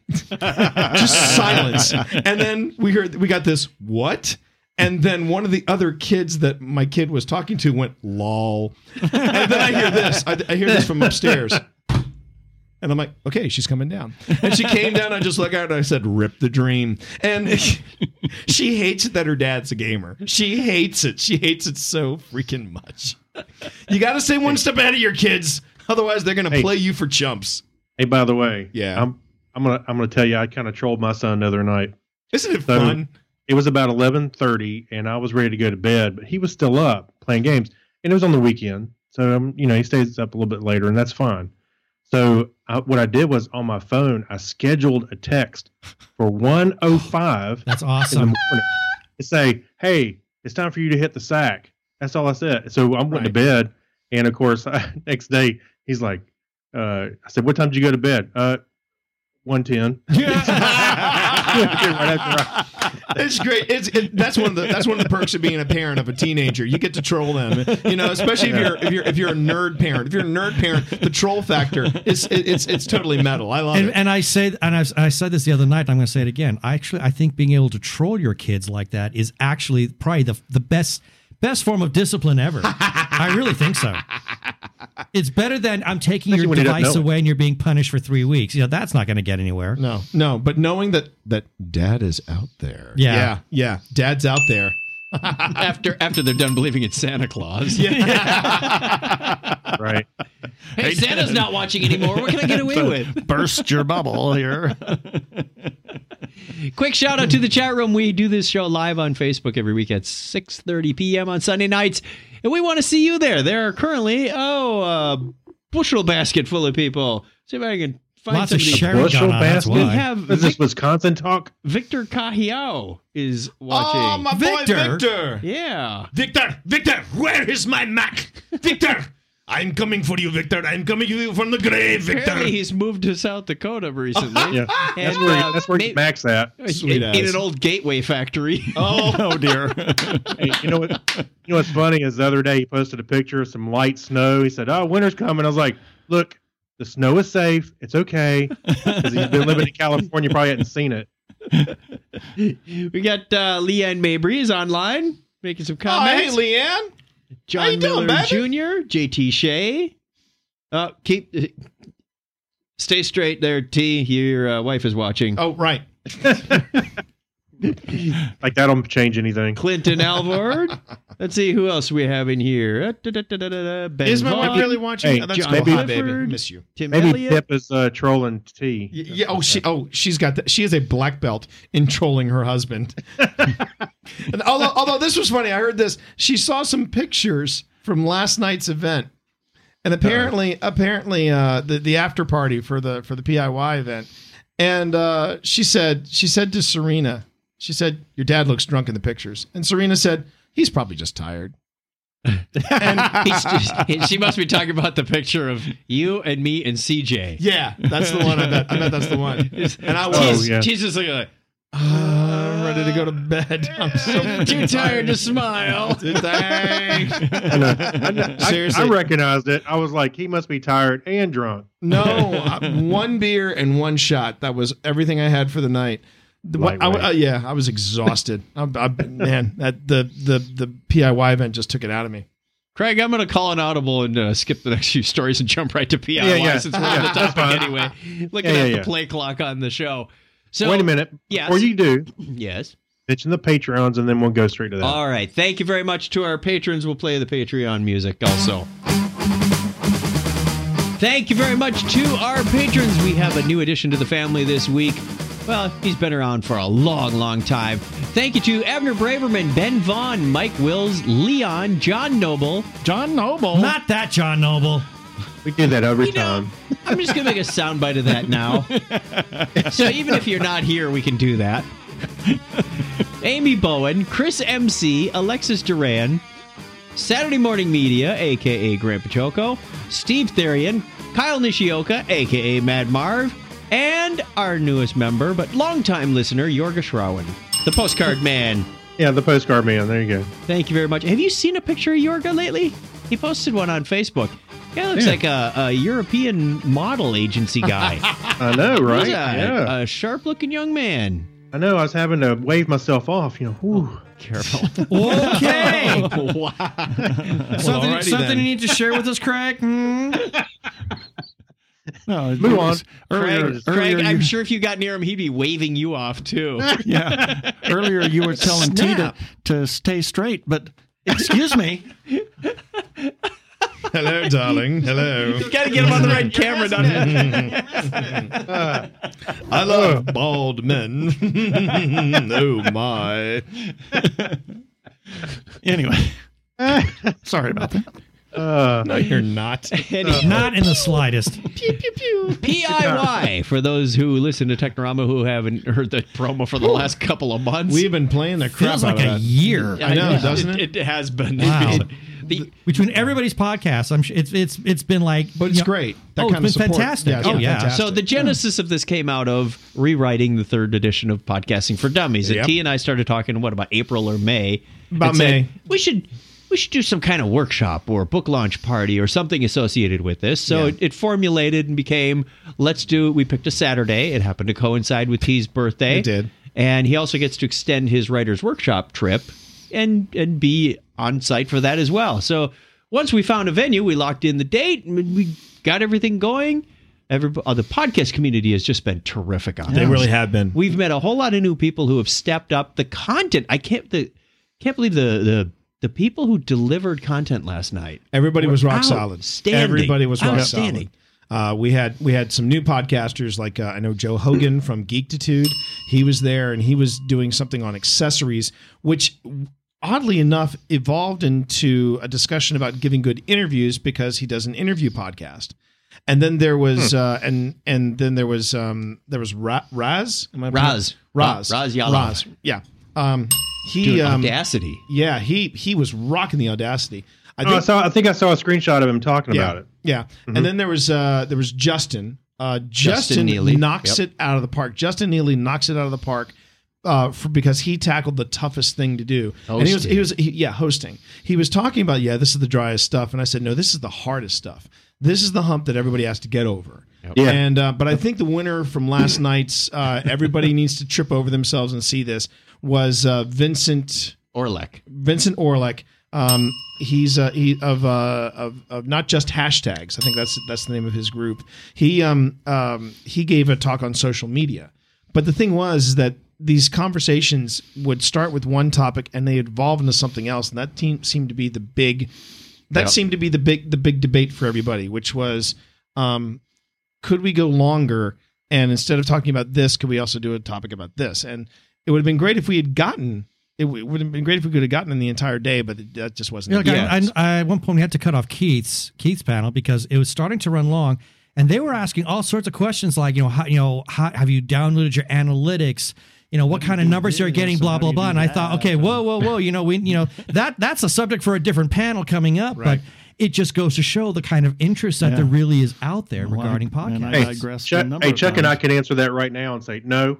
Just silence. And then we heard we got this what? And then one of the other kids that my kid was talking to went lol. And then I hear this. I, I hear this from upstairs. And I'm like, okay, she's coming down. And she came down. I just looked at her and I said, rip the dream. And she hates it that her dad's a gamer. She hates it. She hates it so freaking much. You got to stay one step ahead of your kids. Otherwise, they're going to Hey. play you for chumps. Hey, by the way, Yeah. I'm I'm gonna I'm gonna tell you, I kind of trolled my son the other night. Isn't it So, fun? It was about eleven thirty, and I was ready to go to bed, but he was still up playing games, and it was on the weekend. So um, you know, he stays up a little bit later, and that's fine. So I, what I did was on my phone, I scheduled a text for one oh five. That's In the awesome. morning to say, "Hey, it's time for you to hit the sack." That's all I said. So I went Right. to bed, and of course, next day he's like, uh, "I said, what time did you go to bed?" Uh, one ten. It's great. It's it, that's one of the that's one of the perks of being a parent of a teenager. You get to troll them, you know. Especially if you're if you're if you're a nerd parent. If you're a nerd parent, the troll factor is it, it's it's totally metal. I love And, it. and I say, and I've, I said this the other night. I'm going to say it again. I actually, I think being able to troll your kids like that is actually probably the the best best form of discipline ever. I really think so. It's better than I'm taking Especially your when you don't device know it. away and you're being punished for three weeks. You know, that's not going to get anywhere. No, no. But knowing that that dad is out there. Yeah. yeah, yeah. Dad's out there. after after they're done believing in Santa Claus. Right. Hey, Santa's not watching anymore. What can I get away with? Burst your bubble here. Quick shout out to the chat room. We do this show live on Facebook every week at six thirty p.m. on Sunday nights. And we want to see you there. There are currently, oh, a bushel basket full of people. See if I can find Lots of somebody. sharing Bushel going on. That's basket? We why. have Is this Vic- Wisconsin talk? Victor Cahiao is watching. Oh, my Victor. boy Victor. Yeah. Victor, Victor, where is my Mac? Victor, I'm coming for you, Victor. I'm coming to you from the grave, Victor. Apparently he's moved to South Dakota recently. Yeah. That's And, where uh, that's where may- Max at. Sweet in, in ass. an old gateway factory. Oh, Oh dear. Hey, you know what? You know what's funny is the other day he posted a picture of some light snow. He said, "Oh, winter's coming." I was like, "Look, the snow is safe. It's okay." Because he's been living in California, probably hadn't seen it. We got uh, Leanne Mabry is online making some oh hey, comments. Leanne. John How you doing, Miller baby? Junior, J T Shea. Uh, keep stay straight there, T. Your uh, wife is watching. Oh, right. Like that'll change anything. Clinton Alvord. Let's see who else we have in here. Uh, da, da, da, da, da, Ben Is my wife Vaughn, really watching? Hey, Oh, that's John cool. Hi, Clifford. baby. Miss you. Tim Maybe Elliott. Pip is uh, trolling T. Y- Yeah. Oh, she. Oh, she's got. The, she is a black belt in trolling her husband. And although, although this was funny, I heard this. She saw some pictures from last night's event, and apparently, apparently, uh, the the after party for the for the P I Y event, and uh, she said she said to Serena, She said, your dad looks drunk in the pictures. And Serena said, he's probably just tired. And He's just, she must be talking about the picture of you and me and C J. Yeah, that's the one. I bet. I bet that's the one. And I was. Oh, yeah. She's just looking like, uh, I'm ready to go to bed. I'm so too tired to smile. Thanks. I, know. I, know. I, Seriously. I recognized it. I was like, he must be tired and drunk. No, uh, one beer and one shot. That was everything I had for the night. The, I, I, yeah, I was exhausted. I, I, man, that the the the P I Y event just took it out of me. Craig, I'm going to call an audible and uh, skip the next few stories and jump right to P I Y Yeah, yeah. since we're Yeah, on the that's topic fine. anyway. Looking Yeah, at yeah, the yeah. play clock on the show. So Wait a minute. Yes. Before you do, yes. mention the Patreons, and then we'll go straight to that. All right. Thank you very much to our patrons. We'll play the Patreon music also. Thank you very much to our patrons. We have a new addition to the family this week. Well, he's been around for a long, long time. Thank you to Abner Braverman, Ben Vaughn, Mike Wills, Leon, John Noble. John Noble. Not that John Noble. We do that every You know, time. I'm just going to make a soundbite of that now. So even if you're not here, we can do that. Amy Bowen, Chris M C, Alexis Duran, Saturday Morning Media, a k a. Grandpa Choco, Steve Therian, Kyle Nishioka, a k a. Mad Marv, and our newest member, but longtime listener, Yorga Shrawen, the postcard man. Yeah, the postcard man. There you go. Thank you very much. Have you seen a picture of Yorga lately? He posted one on Facebook. Yeah, looks Yeah. like a, a European model agency guy. I know, right? He's a, Yeah. a sharp-looking young man. I know. I was having to wave myself off. You know, whew. Careful. Okay. Wow. something alrighty something then. you need to share with us, Craig? Hmm? No, it Move was- on. Earlier, Craig, earlier Craig I'm you- sure if you got near him, he'd be waving you off, too. Yeah. Earlier you were telling T to, Snap. to stay straight, but excuse me. Hello, darling. Hello. You got to get him on the right camera, don't you? I love bald men. Oh my. Anyway. Sorry about that. Uh, No, you're not. Not in the slightest. P I Y, for those who listen to Technorama who haven't heard the promo for the last couple of months. We've been playing the crap Feels out like of a that. year. I know, doesn't it? It, it has been. Wow. The, Between everybody's podcasts, I'm sure it's it's it's been like, But it's you know- great. That oh, kind it's of been support. fantastic. Yeah, it's oh been yeah. fantastic. So the genesis of this came out of rewriting the third edition of Podcasting for Dummies. And Yep. T and I started talking, what, about April or May? About and said, May. We should we should do some kind of workshop or book launch party or something associated with this. So Yeah. it, it formulated and became, let's do, we picked a Saturday. It happened to coincide with T's birthday. It did. And he also gets to extend his writer's workshop trip and and be on site for that as well. So once we found a venue, we locked in the date, and we got everything going. Every, uh, the podcast community has just been terrific on They this. really have been. We've met a whole lot of new people who have stepped up. The content, I can't the can't believe the the the people who delivered content last night. Everybody were was rock solid. outstanding. Everybody was rock Outstanding. solid. Uh, we had we had some new podcasters like uh, I know Joe Hogan from Geektitude. He was there and he was doing something on accessories, which oddly enough evolved into a discussion about giving good interviews because he does an interview podcast. And then there was Hmm. uh, and and then there was um, there was Ra- Raz Am I Raz. Raz Raz Yalov. Raz yeah um, he Dude, um, Audacity. yeah he he was rocking the Audacity. I oh, I saw. I think I saw a screenshot of him talking yeah, about it. Yeah, Mhm. and then there was uh, there was Justin. Uh, Justin, Justin Neely. knocks Yep. it out of the park. Justin Neely knocks it out of the park uh, for, because he tackled the toughest thing to do. And he was he was he, yeah hosting. He was talking about yeah this is the driest stuff, and I said no, this is the hardest stuff. This is the hump that everybody has to get over. Yeah. And uh, but I think the winner from last night's uh, everybody needs to trip over themselves and see this was uh, Vincent Orlek. Vincent Orlek. Um, he's uh, he of, uh, of of not just hashtags. I think that's that's the name of his group. He um, um, he gave a talk on social media, but the thing was is that these conversations would start with one topic and they evolve into something else, and that team seemed to be the big. That Yep. seemed to be the big the big debate for everybody, which was, um, could we go longer? And instead of talking about this, could we also do a topic about this? And it would have been great if we had gotten. It w- would have been great if we could have gotten in the entire day, but it, that just wasn't. You know, the like, I, case. I, I, at one point, we had to cut off Keith's Keith's panel because it was starting to run long, and they were asking all sorts of questions like, you know, how, you know, how, have you downloaded your analytics? you know, what kind of numbers they're getting, blah blah blah. And I thought, okay, whoa, whoa, whoa, you know, we, you know, that that's a subject for a different panel coming up, Right. but it just goes to show the kind of interest that Yeah. there really is out there Well, regarding I- and I podcasts. digressed a Chuck, number hey, of Chuck and I times. can answer that right now and say no.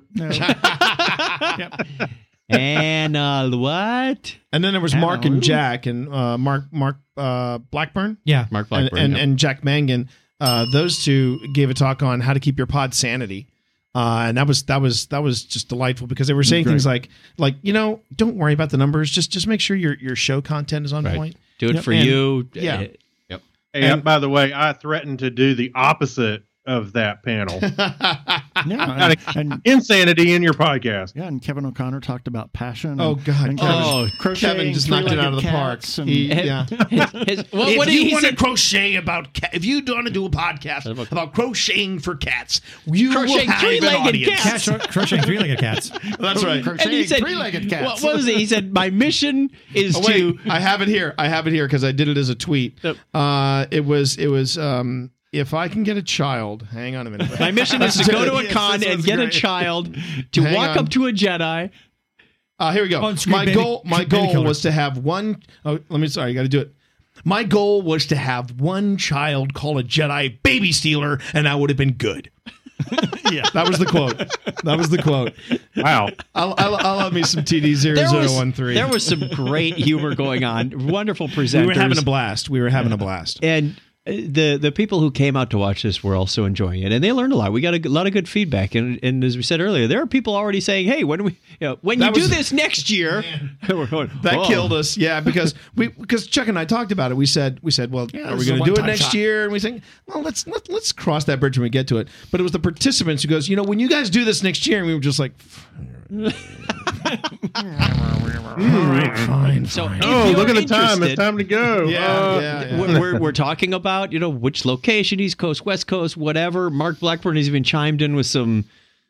And uh, what? And then there was Mark and Jack and uh, Mark Mark uh, Blackburn. Yeah, Mark and Blackburn. and, yep. and Jack Mangan. Uh, those two gave a talk on how to keep your pod sanity. Uh, and that was that was that was just delightful because they were saying Great. things like like you know don't worry about the numbers, just just make sure your your show content is on Right. point. Do it Yep. for And- you. yeah. Uh, Yep. Hey, And- by the way, I threatened to do the opposite of that panel. Yeah, and, and Insanity in your podcast. yeah, and Kevin O'Connor talked about passion. Oh, and, God, and Kevin- Oh, crocheting, Kevin just knocked it out of the park. cats and- He- yeah. His- what, If what did you he want to say? crochet about ca- if you want to do a podcast About- about crocheting for cats, you will Crocheting have an three-legged audience. cats. Cat, crocheting three-legged cats. That's right. And he said, three-legged cats. What, what was it? He said, my mission is Oh, wait, to. I have it here. I have it here because I did it as a tweet. Yep. Uh, it was it was um, if I can get a child. Hang on a minute. My mission is to go to a Yes, con this and one's get a great. child to Hang walk on. up to a Jedi. Uh, here we go. On screen, My baby- goal. My baby goal killer. was to have one. Oh, let me. Sorry, you got to do it. My goal was to have one child call a Jedi baby stealer, and I would have been good. yeah, That was the quote. That was the quote. Wow. I'll, I'll, I'll have me some T D zero There zero was, one three. there was some great humor going on. Wonderful presenters. We were having a blast. We were having a blast. And uh, the the people who came out to watch this were also enjoying it, and they learned a lot. We got a g- lot of good feedback, and and as we said earlier, there are people already saying, "Hey, when we you know, when That you do was- this next year," we're going, That "Whoa." killed us, yeah, because we because Chuck and I talked about it. We said we said, well, Yeah, are this we is a going to do it one-time next shot. year? And we think, well, let's let, let's cross that bridge when we get to it. But it was the participants who goes, you know, when you guys do this next year, and we were just like, all right, fine. So, if Oh, you're look at the time. interested- It's time to go. Yeah, Uh, yeah, yeah. We're, we're, we're talking about, you know, which location, East Coast, West Coast, whatever. Mark Blackburn has even chimed in with some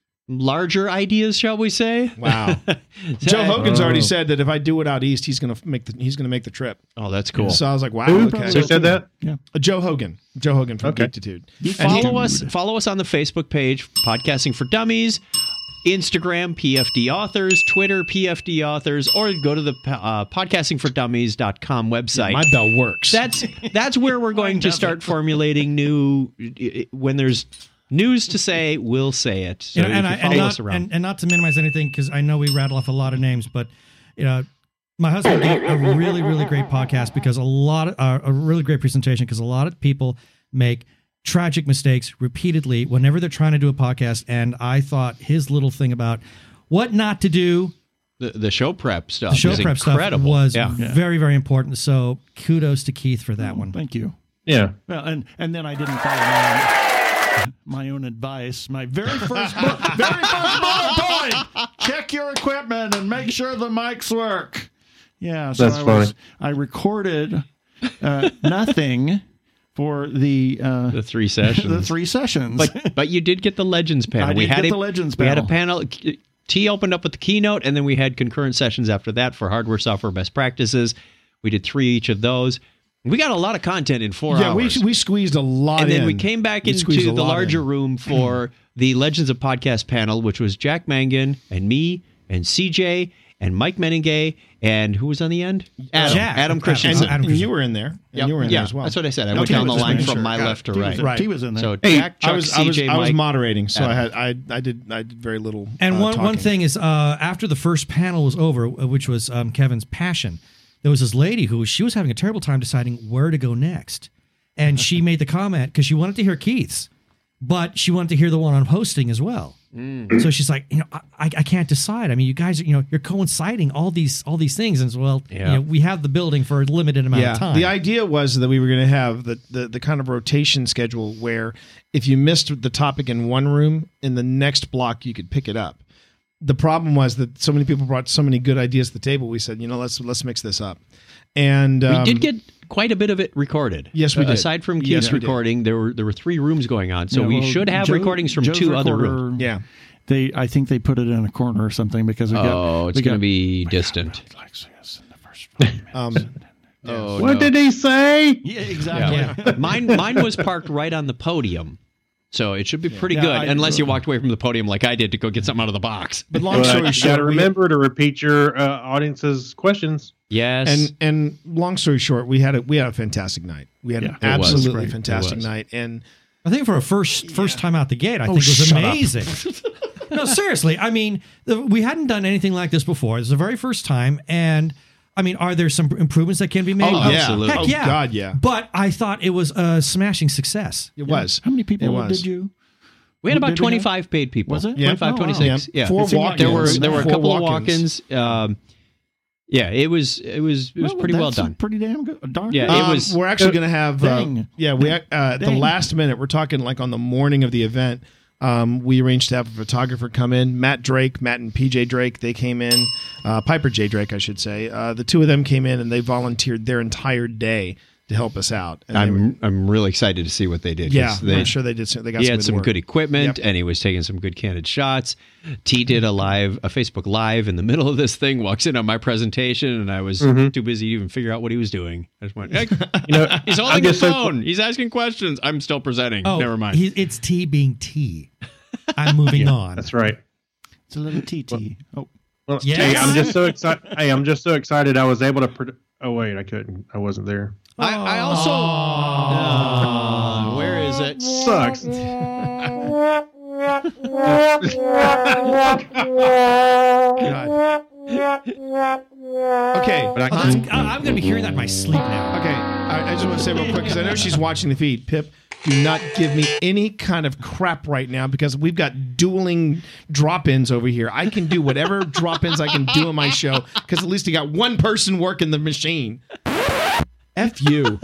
larger ideas, shall we say? Wow. Joe Hogan's Oh. already said that if I do it out east, he's gonna make the he's gonna make the trip. Oh, that's cool. So I was like, wow. Who? Okay. Who said that? Uh, Joe Hogan. Joe Hogan from Okay. Geektitude. Follow us. Follow us on the Facebook page, Podcasting for Dummies, Instagram, P F D Authors, Twitter, P F D Authors, or go to the uh, podcasting for dummies dot com website. My bell works. That's that's where we're going to start formulating new. When there's news to say, we'll say it. So You know, you and, can I, follow and, us not, around. and, and not to minimize anything, because I know we rattle off a lot of names, but you know, my husband gave a really, really great podcast because a lot of uh, a really great presentation because a lot of people make tragic mistakes repeatedly whenever they're trying to do a podcast. And I thought his little thing about what not to do, the, the show prep stuff, the show is prep stuff incredible. was Yeah. very, very important. So kudos to Keith for that one. Thank you. Yeah. Well, and and then I didn't follow my, my own advice. My very first bu- very first bullet point: check your equipment and make sure the mics work. Yeah, so That's I was funny. I recorded uh, nothing for the uh, the three sessions. the three sessions. But but you did get the Legends panel. I we did had get a, the Legends We had a panel. panel. T opened up with the keynote, and then we had concurrent sessions after that for hardware, software, best practices. We did three each of those. We got a lot of content in four yeah, we hours. we squeezed a lot and then in. we came back We into squeezed a the lot larger in. room for the Legends of Podcast panel, which was Jack Mangan and me and C J and Mike Meningay and who was on the end? Adam, Jack. Adam Christensen. And, Adam and you were in there. And Yep. you were in yeah, there as well. that's what I said. I Okay, went down the just line making from sure. my Got left to T was right. in- Right. T was in there. So Hey, Jack, Chuck, I was I was, C J, I was Mike. moderating, so I Adam. had I I did I did very little. And uh, one, one talking. thing is, uh, after the first panel was over, uh, which was um, Kevin's passion, there was this lady who she was having a terrible time deciding where to go next. And she made the comment because she wanted to hear Keith's, but she wanted to hear the one on hosting as well. Mm. So she's like, you know, I, I can't decide. I mean, you guys, are, you know, you're coinciding all these all these things, and so, well, Yeah. you know, we have the building for a limited amount yeah, of time. the idea was that we were going to have the, the the kind of rotation schedule where if you missed the topic in one room, in the next block you could pick it up. The problem was that so many people brought so many good ideas to the table. We said, you know, let's let's mix this up. And um, we did get quite a bit of it recorded. Yes, we Uh, did. Aside from Yes, Keith's we did. recording, there were there were three rooms going on, so Yeah, we well, should have Joe- recordings from Joe's two other recorder, rooms. yeah. They, I think they put it in a corner or something because we got. Oh, it's we going to got- be distant. Um, Oh, What no. did he say? Yeah, exactly. Yeah. mine mine was parked right on the podium. So it should be pretty Yeah, good, I- unless you walked away from the podium like I did to go get something out of the box. But long Well, story you short, got to we- remember to repeat your uh, audience's questions. Yes. And and long story short, we had a we had a fantastic night. We had Yeah, an it was absolutely great. fantastic It was. night, and I think for a first first time out the gate, I Oh, think it was shut up. amazing. No, seriously. I mean, the, we hadn't done anything like this before. It's the very first time, and I mean, are there some improvements that can be made? Oh, yeah. Absolutely. Heck Oh, yeah. God, yeah. But I thought it was a smashing success. it was. How many people It was. did you? we had Who about did we twenty-five paid people. Was it? Yeah. twenty-five, Oh, wow. twenty-six. Yeah. Yeah. Four It seemed like walk-ins. There were there were a Four couple of walk-ins. walk-ins. Um, yeah, it was it was it was Well, pretty well that's done. Pretty damn good. Darn Yeah, good. it Um, was- We're actually going to have. Uh, Dang. yeah, we uh, at the Dang. last minute. We're talking like on the morning of the event. Um, we arranged to have a photographer come in. Matt Drake, Matt and P J Drake, they came in. Uh, Piper J Drake, I should say. Uh, the two of them came in and they volunteered their entire day to help us out. And they were- I'm I'm really excited to see what they did. 'cause yeah, they, I'm sure they did. Some, they got he some had good some work. good equipment, Yep. and he was taking some good candid shots. T did a live, a Facebook live in the middle of this thing. Walks in on my presentation, and I was Mhm. too busy to even figure out what he was doing. I just went, hey, You know, he's I'm holding a just so- phone. He's asking questions. I'm still presenting. Oh, Never mind. He, it's T being T. I'm moving Yeah, on. That's right. It's a little T T. Oh, Well, Yes. hey, I'm just so excited. Hey, I'm just so excited. I was able to. Pred- oh wait, I couldn't. I wasn't there. I, I also. Uh, where is it? Sucks. Okay. But I Oh, that's- can, I- I'm going to be hearing that in my sleep now. Okay, I, I just want to say real quick because I know she's watching the feed. Pip, do not give me any kind of crap right now because we've got dueling drop-ins over here. I can do whatever drop-ins I can do in my show because at least I got one person working the machine. F you.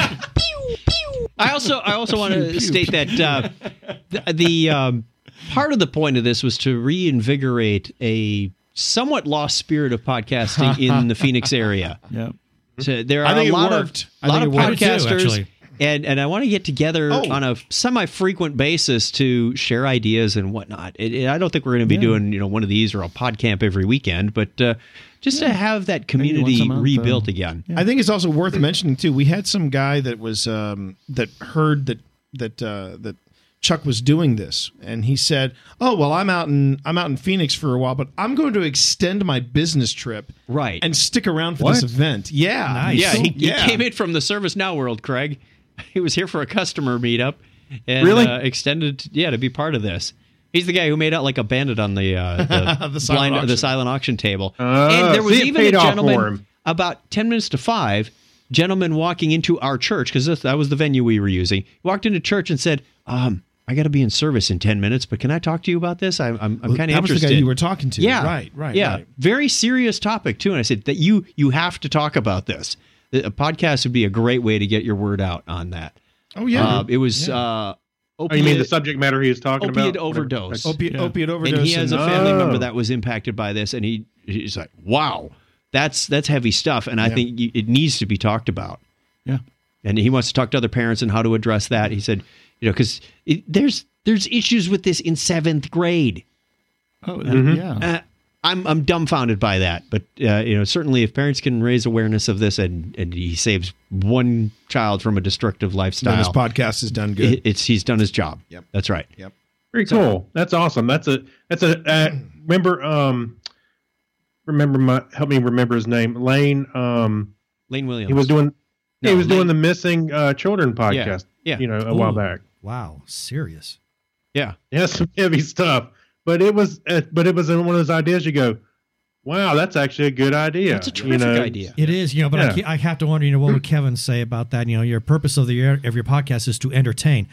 I also I also want to state that uh, the, the um, part of the point of this was to reinvigorate a somewhat lost spirit of podcasting in the Phoenix area. yeah. So there I are think a it lot worked. of I lot think of it worked. too, podcasters, actually. and and I want to get together Oh. on a semi-frequent basis to share ideas and whatnot. It, it- I don't think we're going to be doing you know one of these or a pod camp every weekend, but uh, just to have that community once a month, rebuilt uh, again. I think it's also worth mentioning too. We had some guy that was um, that heard that that uh, that Chuck was doing this, and he said, "Oh well, I'm out in I'm out in Phoenix for a while, but I'm going to extend my business trip, Right. and stick around for What? this event." Yeah, Nice. Yeah, he, Yeah. he came in from the ServiceNow world, Craig. He was here for a customer meetup and Really? uh, extended, yeah, to be part of this. He's the guy who made out like a bandit on the uh, the, The silent blind, auction. the silent auction table. Ah, and there was see, it even a paid off for gentleman him. about ten minutes to five, gentleman walking into our church because that was the venue we were using. He walked into church and said, um, I got to be in service in ten minutes, but can I talk to you about this? I'm, I'm, I'm kind of that was interested. the guy you were talking to. Yeah, right, right, Yeah, right. very serious topic too. And I said that you you have to talk about this. A podcast would be a great way to get your word out on that. Oh yeah, Uh, it was uh, oh, you mean the opiate, subject matter he was talking opiate about? overdose. opiate, opiate overdose. and he has a family Oh. member that was impacted by this, and he he's like, "Wow, that's that's heavy stuff," and I Yeah. think you, it needs to be talked about. Yeah. And he wants to talk to other parents and how to address that. He said, you know, because there's there's issues with this in seventh grade. Oh, Mhm. yeah. Uh, I'm I'm dumbfounded by that, but uh, you know, certainly if parents can raise awareness of this, and and he saves one child from a destructive then lifestyle, this podcast is done good. it- it's he's done his job. Yep. That's right. Yep. Very cool. That's awesome. That's a that's a uh, remember um remember my help me remember his name. Lane um Lane Williams. he was doing No, he was Lane- doing the missing uh children Yeah. podcast. Yeah. You know, a while Ooh. back. Wow, serious. Yeah. Yeah, some heavy stuff. But it was uh, but it was one of those ideas you go, wow, that's actually a good idea. That's a you terrific know? idea. It is, you know, but I, Yeah. ke- I have to wonder, you know, what would Kevin say about that? You know, your purpose of the of your podcast is to entertain.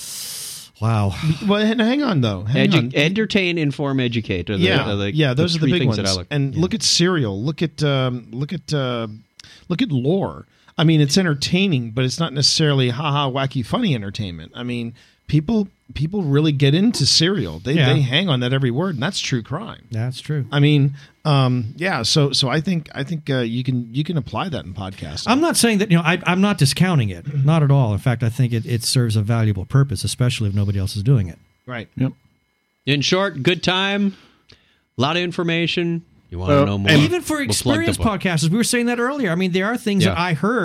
Wow. Well, h- hang on though. Hang Edu- on. entertain, inform, educate. Are the, yeah, are the, yeah, those the are the three big things ones. that I look. and look at Serial. Look at um, look at uh, look at Lore. I mean, it's entertaining, but it's not necessarily haha wacky funny entertainment. I mean, people people really get into Serial. They Yeah. they hang on that every word, and that's true crime. That's true. I mean, um, yeah. So so I think I think uh, you can you can apply that in podcasting. I'm not saying that, you know, I, I'm not discounting it. Not at all. In fact, I think it, it serves a valuable purpose, especially if nobody else is doing it. Right. Yep. In short, good time, a lot of information. You want Well, to know more? and Even for We'll plug the experienced book. podcasters, we were saying that earlier. I mean, there are things Yeah. that I heard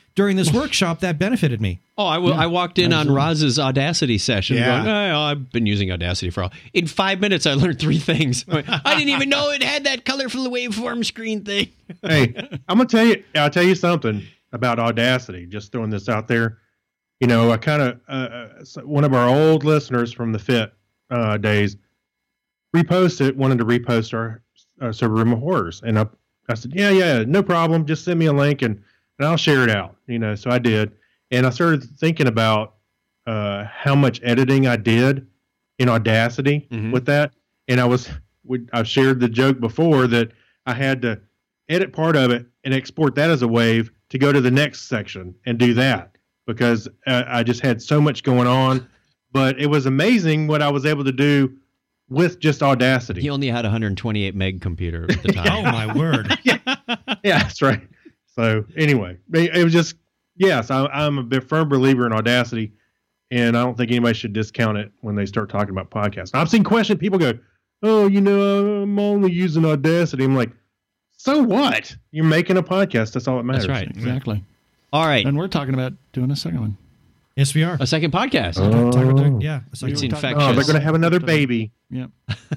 during this workshop that benefited me. Oh, I, w- Yeah, I walked in absolutely. on Roz's Audacity session Yeah. going, oh, I've been using Audacity for all. In five minutes, I learned three things. I, went, I didn't even know it had that colorful waveform screen thing. Hey, I'm gonna tell you. I'll tell you something about Audacity. Just throwing this out there. You know, I kind of uh, uh, so one of our old listeners from the Fit uh, days reposted, wanted to repost our uh, server room of horrors, and I, I said, yeah, yeah, no problem. Just send me a link and and I'll share it out. You know, so I did, and I started thinking about uh, how much editing I did in Audacity with that, and I was we, I've shared the joke before that I had to edit part of it and export that as a wave to go to the next section and do that because uh, I just had so much going on. But it was amazing what I was able to do with just Audacity. He only had a one hundred twenty-eight meg computer at the time. Oh, my word. yeah, that's right. So anyway, it it was just, yes, I, I'm a bit firm believer in Audacity, and I don't think anybody should discount it when they start talking about podcasts. I've seen question people go, oh, you know, I'm only using Audacity. I'm like, so what? You're making a podcast. That's all that matters. That's right. Exactly. All right. And we're talking about doing a second one. Yes, we are. A second podcast. Oh. Talk about the- yeah. a second It's one. infectious. Oh, they're going to have another baby. Yep.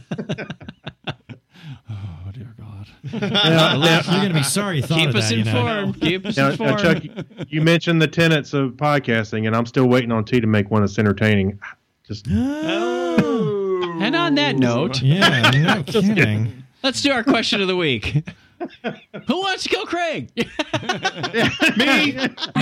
Oh, dear God. Now- now- You're going to be sorry you thought Keep of us that. you know. informed. Keep us Now, now, informed. Chuck, you mentioned the tenets of podcasting, and I'm still waiting on T to make one that's entertaining. Just And on that note, Yeah, no kidding. let's do our question of the week. Who wants to kill Craig? Me.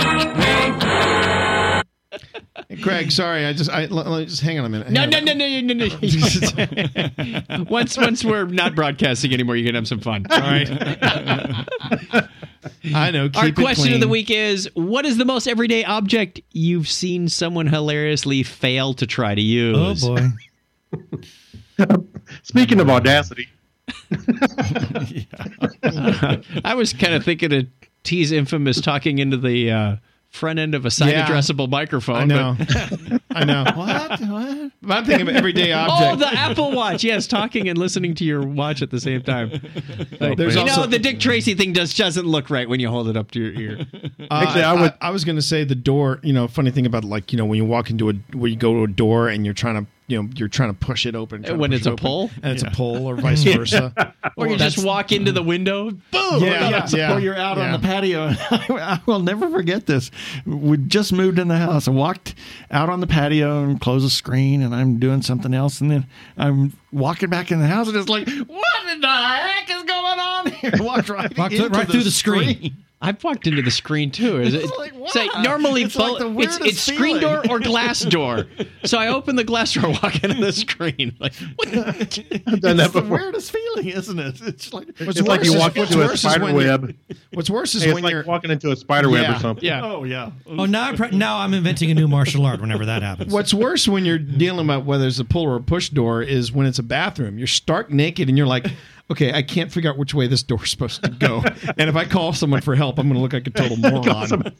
Hey, Craig, sorry, I just I let, let- just hang on a minute. No, Hang no, on. no, no, no, no. once, once we're not broadcasting anymore, you can have some fun. All right. I know. Keep Our it question clean. of the week is: what is the most everyday object you've seen someone hilariously fail to try to Oh, use? boy. speaking of Audacity, I was kind of thinking of T's infamous talking into the uh, front end of a side Yeah. addressable microphone. I know. but- I know. What? What? But I'm thinking of everyday Oh, object. the Apple Watch. Yes, talking and listening to your watch at the same time. Like, There's you also- know, the Dick Tracy thing does doesn't look right when you hold it up to your ear. Uh, Actually, I I, would- I, I was going to say the door. You know, funny thing about like you know when you walk into a where you go to a door and you're trying to you know you're trying to push it open trying to When push it's it a open, pull? and it's a pull or vice versa. Or you just walk into the window, boom! Yeah, Yeah, yeah. Or you're out yeah. on the patio. I will never forget this. We just moved in the house. I walked out on the patio and closed the screen, and I'm doing something else, and then I'm walking back in the house, and it's like, what in the heck is going on here? Walked right, Walked into right through the screen. I've walked into the screen too. Is it? It's like, wow. Say normally It's like the it's, weirdest it's screen door feeling. or glass door. So I open the glass door, walk into the screen. Like what? I've done that It's the before. weirdest feeling, isn't it? It's like What's It's like worse you is- walk what's into a worse is spider when you- web. What's worse is Hey, it's when like you're walking into a spider web Yeah. or something. Yeah. oh yeah. Oh, now, I'm, pre- now I'm inventing a new martial art whenever that happens. What's worse when you're dealing with whether it's a pull or a push door is when it's a bathroom. You're stark naked and you're like, okay, I can't figure out which way this door's supposed to go. And if I call someone for help, I'm going to look like a total moron.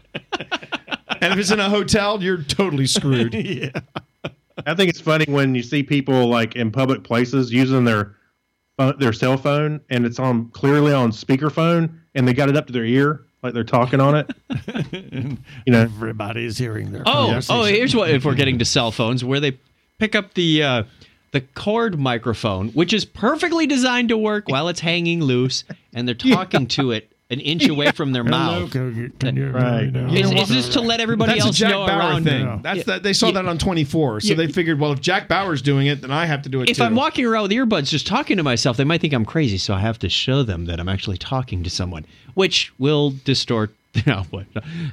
And if it's in a hotel, you're totally screwed. Yeah. I think it's funny when you see people like in public places using their uh, their cell phone and it's on clearly on speakerphone and they got it up to their ear like they're talking on it. You know, Everybody's hearing their Oh, conversation. oh, here's what if we're getting to cell phones where they pick up the uh, the cord microphone, which is perfectly designed to work while it's hanging loose, and they're talking to it an inch away from their mouth. Can you, Right. Is, is this to let everybody That's a else Jack know Bauer around thing. them? That's Yeah. that they saw Yeah. that on twenty-four, so Yeah. they figured, well, if Jack Bauer's doing it, then I have to do it If too. I'm walking around with earbuds just talking to myself, they might think I'm crazy, so I have to show them that I'm actually talking to someone, which will distort. No, what?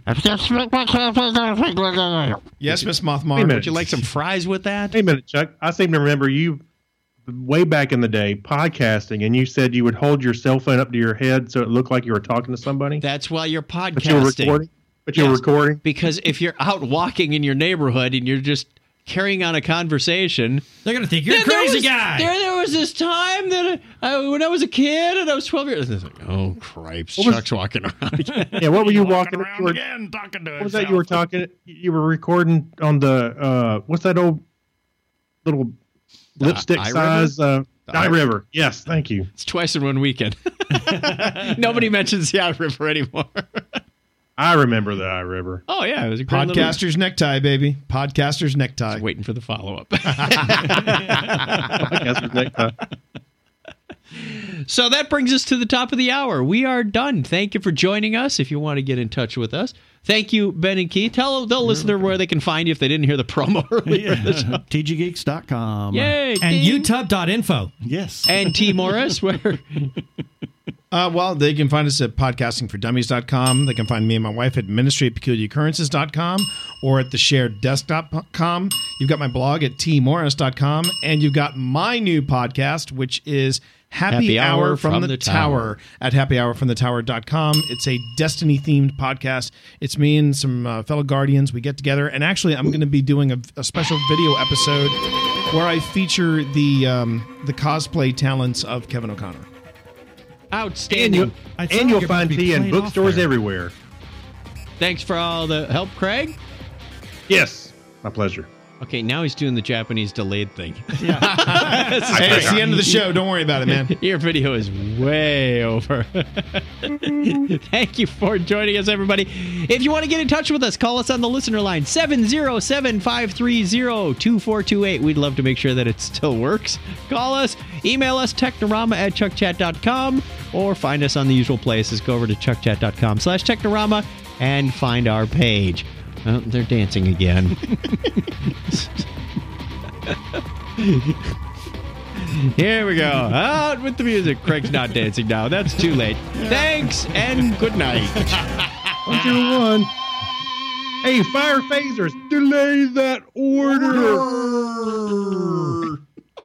Yes, Miss Wait a Mothmar. minute. Would you like some fries with that? Wait a minute, Chuck. I seem to remember you way back in the day podcasting, and you said you would hold your cell phone up to your head so it looked like you were talking to somebody. That's while you're podcasting. But you were recording. But you were Yes. recording. Because if you're out walking in your neighborhood and you're just carrying on a conversation, They're going to think you're a There- there crazy was- guy. There, there was this time that I, I, when I was a kid and I was twelve years. It's like, oh cripes, What was- Chuck's walking around. Yeah, what were you walking? around you were- again, talking to what was that you were talking? You were recording on the uh, what's that old little lipstick iRiver? size uh, The Eye i- River? Yes, thank you. It's twice in one weekend. Nobody mentions the iRiver anymore. I remember the Eye River. Oh yeah, it was a great little- Podcaster's necktie, baby. Podcaster's necktie. Just waiting for the follow up. Podcaster's necktie. So that brings us to the top of the hour. We are done. Thank you for joining us. If you want to get in touch with us, thank you, Ben and Keith. Tell the listener where they can find you if they didn't hear the promo earlier. Yeah. T G geeks dot com. Yay! And ding. utub dot info. Yes. And T. Morris, where? Uh, well, they can find us at podcasting for dummies dot com. They can find me and my wife at ministry at peculiar occurrences dot com or at the shared desk dot com. You've got my blog at t morris dot com, and you've got my new podcast, which is Happy, Happy Hour, Hour from, from the, the Tower. Tower at happy hour from the tower dot com. It's a Destiny-themed podcast. It's me and some uh, fellow Guardians. We get together, and actually I'm going to be doing a, a special video episode where I feature the um, the cosplay talents of Kevin O'Connor. And, Outstanding. you, and you'll find tea in bookstores everywhere. Thanks for all the help, Craig. Yes, my pleasure. Okay, now he's doing the Japanese delayed thing. Hey, it's the end of the show. Don't worry about it, man. Your video is way over. Thank you for joining us, everybody. If you want to get in touch with us, call us on the listener line, seven oh seven, five three zero, two four two eight. We'd love to make sure that it still works. Call us, email us, technorama at chuckchat dot com, or find us on the usual places. Go over to chuckchat dot com slash technorama and find our page. Oh, they're dancing again. Here we go. Out with the music. Craig's not dancing now. That's too late. Thanks and good night. One, two, one. Hey, fire phasers, delay that order.